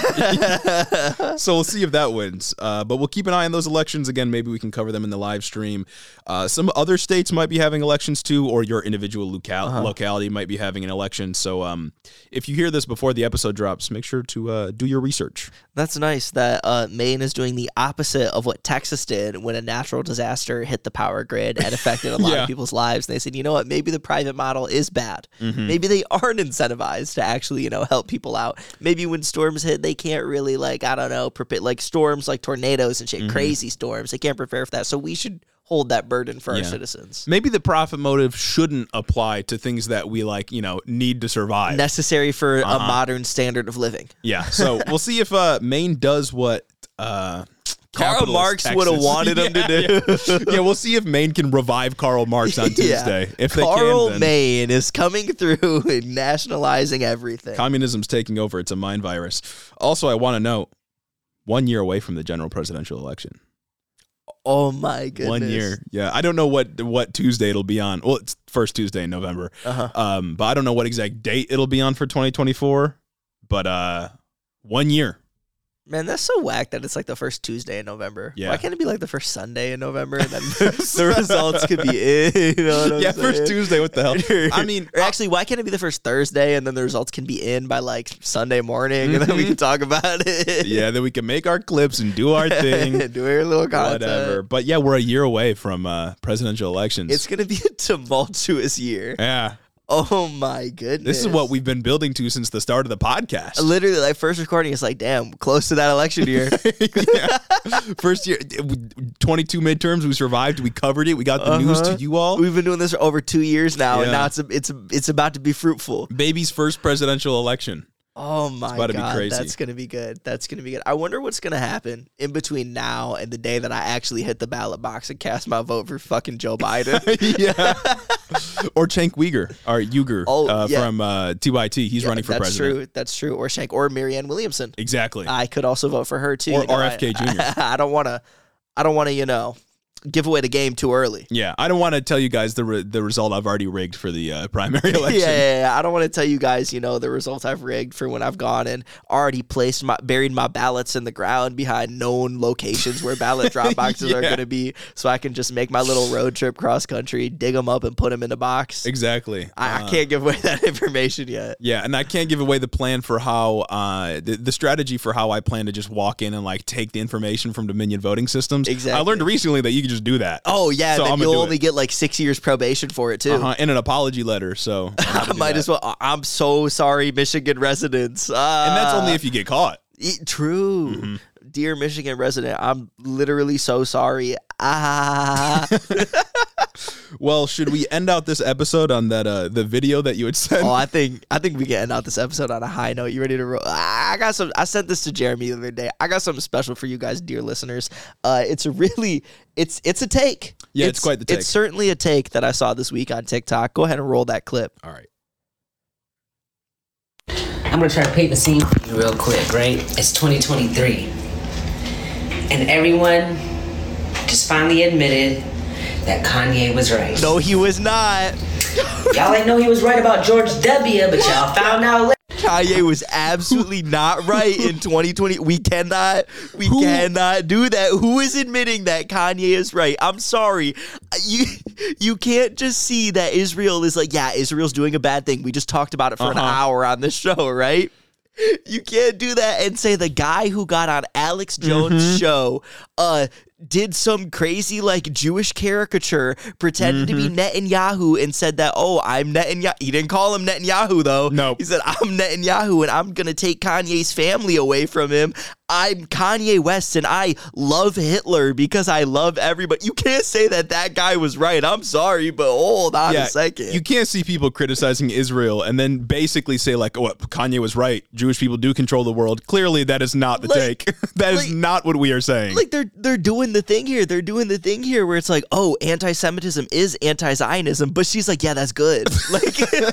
So we'll see if that wins. Uh, but we'll keep an eye on those elections. Again, maybe we can cover them in the live stream. Uh, some other states might be having elections too, or your individual local- uh-huh. locality might be having an election. So um, if you hear this before the episode drops, make sure to uh, do your research.
That's nice that uh, Maine is doing the opposite of what Texas did when a natural disaster hit the power grid and affected a lot
yeah.
of people's lives. And they said, you know what, maybe the private model is bad.
Mm-hmm.
Maybe they aren't incentivized to actually, you know, help people out. Maybe when storms hit, they can't really, like, I don't know, prepare, like storms like tornadoes and shit, mm-hmm. crazy storms. They can't prepare for that. So we should hold that burden for
yeah.
our citizens.
Maybe the profit motive shouldn't apply to things that we, like, you know, need to survive.
Necessary for
uh-huh.
a modern standard of living.
Yeah. So we'll see if uh, Maine does what uh,
Karl Marx would have wanted
yeah,
him to do.
Yeah. yeah, we'll see if Maine can revive Karl Marx on Tuesday.
Yeah.
If they
Karl
can, then
Maine is coming through and nationalizing everything.
Communism's taking over. It's a mind virus. Also, I want to note, one year away from the general presidential election.
Oh my goodness!
One year, yeah. I don't know what what Tuesday it'll be on. Well, it's first Tuesday in November.
Uh-huh.
Um, but I don't know what exact date it'll be on for twenty twenty-four. But uh, one year.
Man, that's so whack that it's like the first Tuesday in November.
Yeah.
Why can't it be like the first Sunday in November and then the results could be in? You know what I'm
yeah,
saying?
first Tuesday. What the hell? I mean,
or actually, why can't it be the first Thursday and then the results can be in by like Sunday morning, and then we can talk about it?
Yeah, then we can make our clips and do our thing,
do our little content,
whatever. But yeah, we're a year away from uh, presidential elections.
It's gonna be a tumultuous year.
Yeah.
Oh my goodness.
This is what we've been building to since the start of the podcast.
Literally, like first recording, it's like, damn, close to that election year.
Yeah. First year, twenty-two midterms, we survived. We covered it. We got the uh-huh. news to you all.
We've been doing this for over two years now,
yeah.
and now it's a, it's a, it's about to be fruitful.
Baby's first presidential election.
Oh my
God,
that's gonna be good. That's gonna be good. I wonder what's gonna happen in between now and the day that I actually hit the ballot box and cast my vote for fucking Joe Biden.
Yeah, or Cenk Uygur, or Uygur
oh,
uh,
yeah.
from uh, T Y T. He's
yeah,
running for
that's
president.
True. That's true. Or Cenk, or Marianne Williamson.
Exactly.
I could also vote for her too.
Or
you know,
R F K
I,
Junior
I, I don't want to. I don't want to. You know. Give away the game too early.
Yeah, I don't want to tell you guys the re- the result I've already rigged for the uh, primary election.
yeah, yeah, yeah, I don't want to tell you guys, you know, the results I've rigged for when I've gone and already placed my buried my ballots in the ground behind known locations where ballot drop boxes yeah. are going to be, so I can just make my little road trip cross country, dig them up, and put them in a box.
Exactly.
I,
uh,
I can't give away that information yet.
Yeah, and I can't give away the plan for how uh, the, the strategy for how I plan to just walk in and like take the information from Dominion voting systems.
Exactly.
I learned recently that you can just do that.
Oh yeah,
so
then
I'm
you'll only
it.
get like six years probation for it too,
uh-huh, and an apology letter. So
I might as well. I'm so sorry, Michigan residents. Uh,
and that's only if you get caught.
True. Mm-hmm. Dear Michigan resident, I'm literally so sorry. Ah.
Well, should we end out this episode on that uh, the video that you had sent?
Oh, I think I think we can end out this episode on a high note. You ready to roll? I got some. I sent this to Jeremy the other day. I got something special for you guys, dear listeners. Uh, it's a really, it's it's a take.
Yeah,
it's,
it's quite the take.
It's certainly a take that I saw this week on TikTok. Go ahead and roll that clip.
All right.
I'm gonna try to paint the scene for you real quick, right? It's twenty twenty-three, and everyone just finally admitted that Kanye was right.
No, he was not.
Y'all ain't know he was right about George W., but y'all found out later.
Kanye was absolutely not right in twenty twenty. We cannot, we Who? cannot do that. Who is admitting that Kanye is right? I'm sorry. You, you can't just see that Israel is like, yeah, Israel's doing a bad thing. We just talked about it for uh-huh. an hour on this show, right? You can't do that and say the guy who got on Alex Jones' mm-hmm. show uh, did some crazy like Jewish caricature, pretended mm-hmm. to be Netanyahu and said that, oh, I'm Netanyahu. He didn't call him Netanyahu though.
No.
He said, I'm Netanyahu and I'm going to take Kanye's family away from him. I'm Kanye West and I love Hitler because I love everybody. You can't say that that guy was right. I'm sorry, but hold on yeah, a second.
You can't see people criticizing Israel and then basically say like, oh, Kanye was right. Jewish people do control the world. Clearly, that is not the like, take. that like, is not what we are saying.
Like they're they're doing the thing here. They're doing the thing here where it's like, oh, anti-Semitism is anti-Zionism, but she's like, yeah, that's good. Like.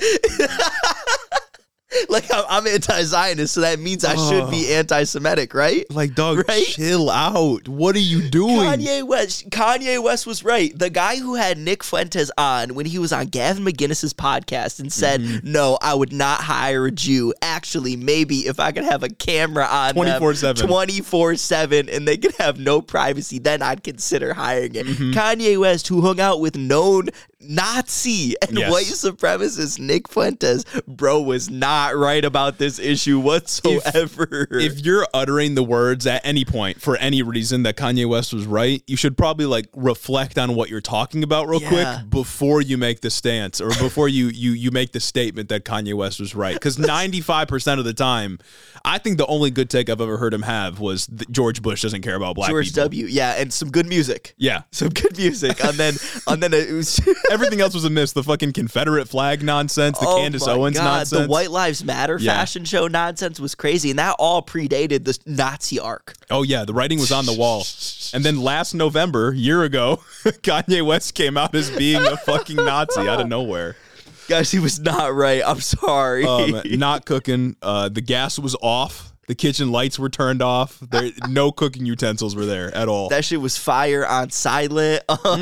Like, I'm, I'm anti-Zionist, so that means I should be anti-Semitic, right?
Like, dog, right? Chill out. What are you doing?
Kanye West Kanye West was right. The guy who had Nick Fuentes on when he was on Gavin McGinnis's podcast and said, mm-hmm. no, I would not hire a Jew. Actually, maybe if I could have a camera on
twenty-four seven
twenty-four seven and they could have no privacy, then I'd consider hiring it. Mm-hmm. Kanye West, who hung out with known Nazi and yes. white supremacist Nick Fuentes, bro, was not right about this issue whatsoever.
If, if you're uttering the words at any point for any reason that Kanye West was right, you should probably like reflect on what you're talking about real yeah. quick before you make the stance or before you you you make the statement that Kanye West was right. Because ninety-five percent of the time, I think the only good take I've ever heard him have was that George Bush doesn't care about black
George
people.
W. Yeah, and some good music.
Yeah,
some good music. And then and then it was
everything else was a miss. The fucking Confederate flag nonsense, the
oh
Candace Owens God. nonsense,
the White Lives Matter yeah. fashion show nonsense was crazy, and that all predated the Nazi arc.
Oh yeah, the writing was on the wall. And then last November, year ago, Kanye West came out as being a fucking Nazi out of nowhere.
Guys, he was not right. I'm sorry.
Um, not cooking. Uh, the gas was off. The kitchen lights were turned off. There, no cooking utensils were there at all.
That shit was fire on silent.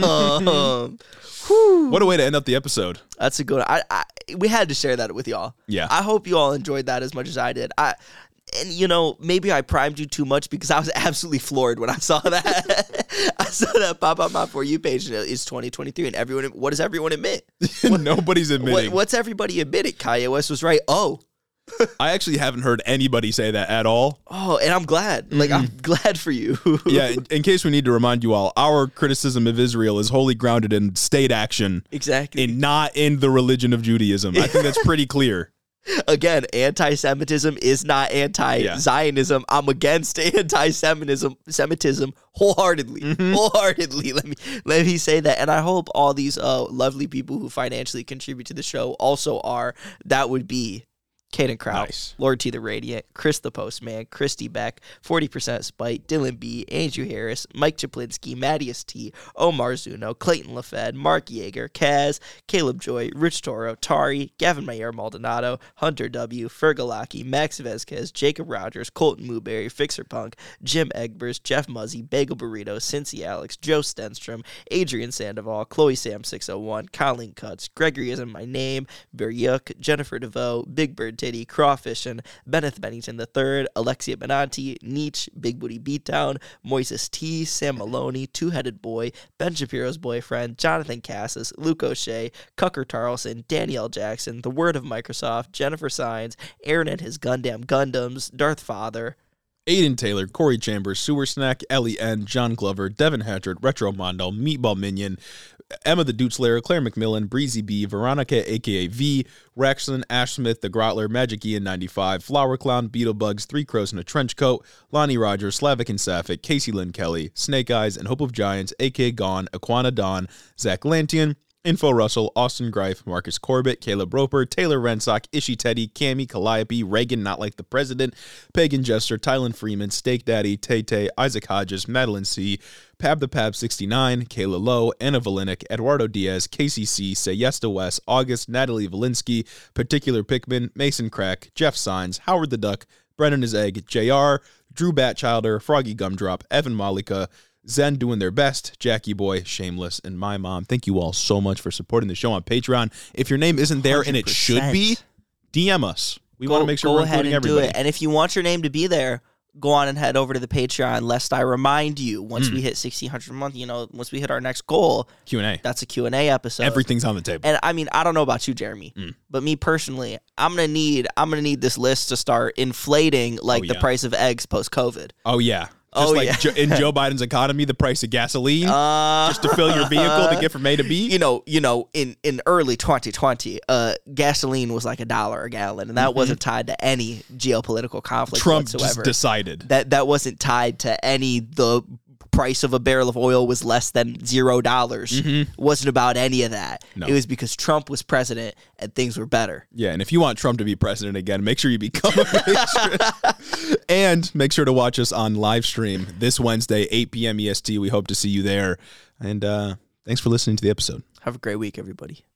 Um,
what a way to end up the episode.
That's a good one. I, I, we had to share that with y'all.
Yeah.
I hope you all enjoyed that as much as I did. I, and, you know, maybe I primed you too much because I was absolutely floored when I saw that. I saw that pop up on my For You page. And it's twenty twenty-three, and everyone, what does everyone admit? What,
Nobody's admitting.
What, what's everybody admitting? Kanye West was right. Oh.
I actually haven't heard anybody say that at all.
Oh, and I'm glad. Like, mm-hmm. I'm glad for you.
Yeah, in, in case we need to remind you all, our criticism of Israel is wholly grounded in state action.
Exactly.
And not in the religion of Judaism. I think that's pretty clear.
Again, anti-Semitism is not anti-Zionism. Yeah. I'm against anti-Semitism Semitism wholeheartedly. Mm-hmm. Wholeheartedly. Let me let me say that. And I hope all these uh, lovely people who financially contribute to the show also are. That would be Caden Kraut, nice. Lord T the Radiant, Chris the Postman, Christy Beck, forty percent Spite, Dylan B, Andrew Harris, Mike Chaplinsky, Mattias T, Omar Zuno, Clayton LaFed, Mark Yeager, Kaz, Caleb Joy, Rich Toro, Tari, Gavin Mayer Maldonado, Hunter W, Fergalaki, Max Vezquez, Jacob Rogers, Colton Mooberry, Fixer Punk, Jim Egbers, Jeff Muzzy, Bagel Burrito, Cincy Alex, Joe Stenstrom, Adrian Sandoval, Chloe Sam six oh one, Colleen Cuts, Gregory Isn't My Name, Beryuk, Jennifer DeVoe, Big Bird Titty, Crawfishin, Benneth Bennington the third, Alexia Benanti, Nietzsche, Big Booty Beatdown, Moises T, Sam Maloney, Two-Headed Boy, Ben Shapiro's Boyfriend, Jonathan Cassis, Luke O'Shea, Cucker Tarleson, Danielle Jackson, The Word of Microsoft, Jennifer Sines, Aaron and His Gundam Gundams, Darth Father,
Aiden Taylor, Corey Chambers, Sewer Snack, Ellie N, John Glover, Devin Hatchard, Retro Mondo, Meatball Minion, Emma the Dude Slayer, Claire McMillan, Breezy B, Veronica aka V, Rexon, Ash Smith, The Grotler, Magic Ian ninety-five, Flower Clown, Beetlebugs, Three Crows in a Trench Coat, Lonnie Rogers, Slavic and Sapphic, Casey Lynn Kelly, Snake Eyes, and Hope of Giants, aka Gone, Aquana Dawn, Zach Lantian, Info Russell, Austin Greif, Marcus Corbett, Caleb Roper, Taylor Rensock, Ishi Teddy, Cammy, Calliope, Reagan, Not Like the President, Pagan Jester, Tylen Freeman, Steak Daddy, Tay Tay, Isaac Hodges, Madeline C., Pab the Pab sixty-nine, Kayla Lowe, Anna Valinic, Eduardo Diaz, K C C, Say Yes to Wes, August, Natalie Valinsky, Particular Pickman, Mason Crack, Jeff Signs, Howard the Duck, Brennan His Egg, J R, Drew Batchilder, Froggy Gumdrop, Evan Malika, Zen doing their best, Jackie Boy, Shameless, and my mom. Thank you all so much for supporting the show on Patreon. If your name isn't there one hundred percent and it should be, D M us. We
go,
want to make sure
go
we're
ahead
including
and
everybody.
do it. And if you want your name to be there, go on and head over to the Patreon, lest I remind you, once mm. we hit sixteen hundred a month, you know, once we hit our next goal,
Q and A.
That's a Q and A episode.
Everything's on the table.
And I mean, I don't know about you, Jeremy, mm. but me personally, I'm going to need I'm going to need this list to start inflating like oh, yeah. the price of eggs post-COVID.
Oh, yeah. Just oh, like yeah. in Joe Biden's economy, the price of gasoline, uh, just to fill your vehicle to get from A to B.
You know, you know, in, in early twenty twenty, uh, gasoline was like a dollar a gallon, and that mm-hmm. wasn't tied to any geopolitical conflict
Trump
whatsoever.
just decided.
That that wasn't tied to any the price of a barrel of oil was less than zero dollars. Mm-hmm. It wasn't about any of that. No. It was because Trump was president and things were better.
Yeah, and if you want Trump to be president again, make sure you become a patron. And make sure to watch us on live stream this Wednesday, eight p.m. E S T. We hope to see you there. And uh, thanks for listening to the episode.
Have a great week, everybody.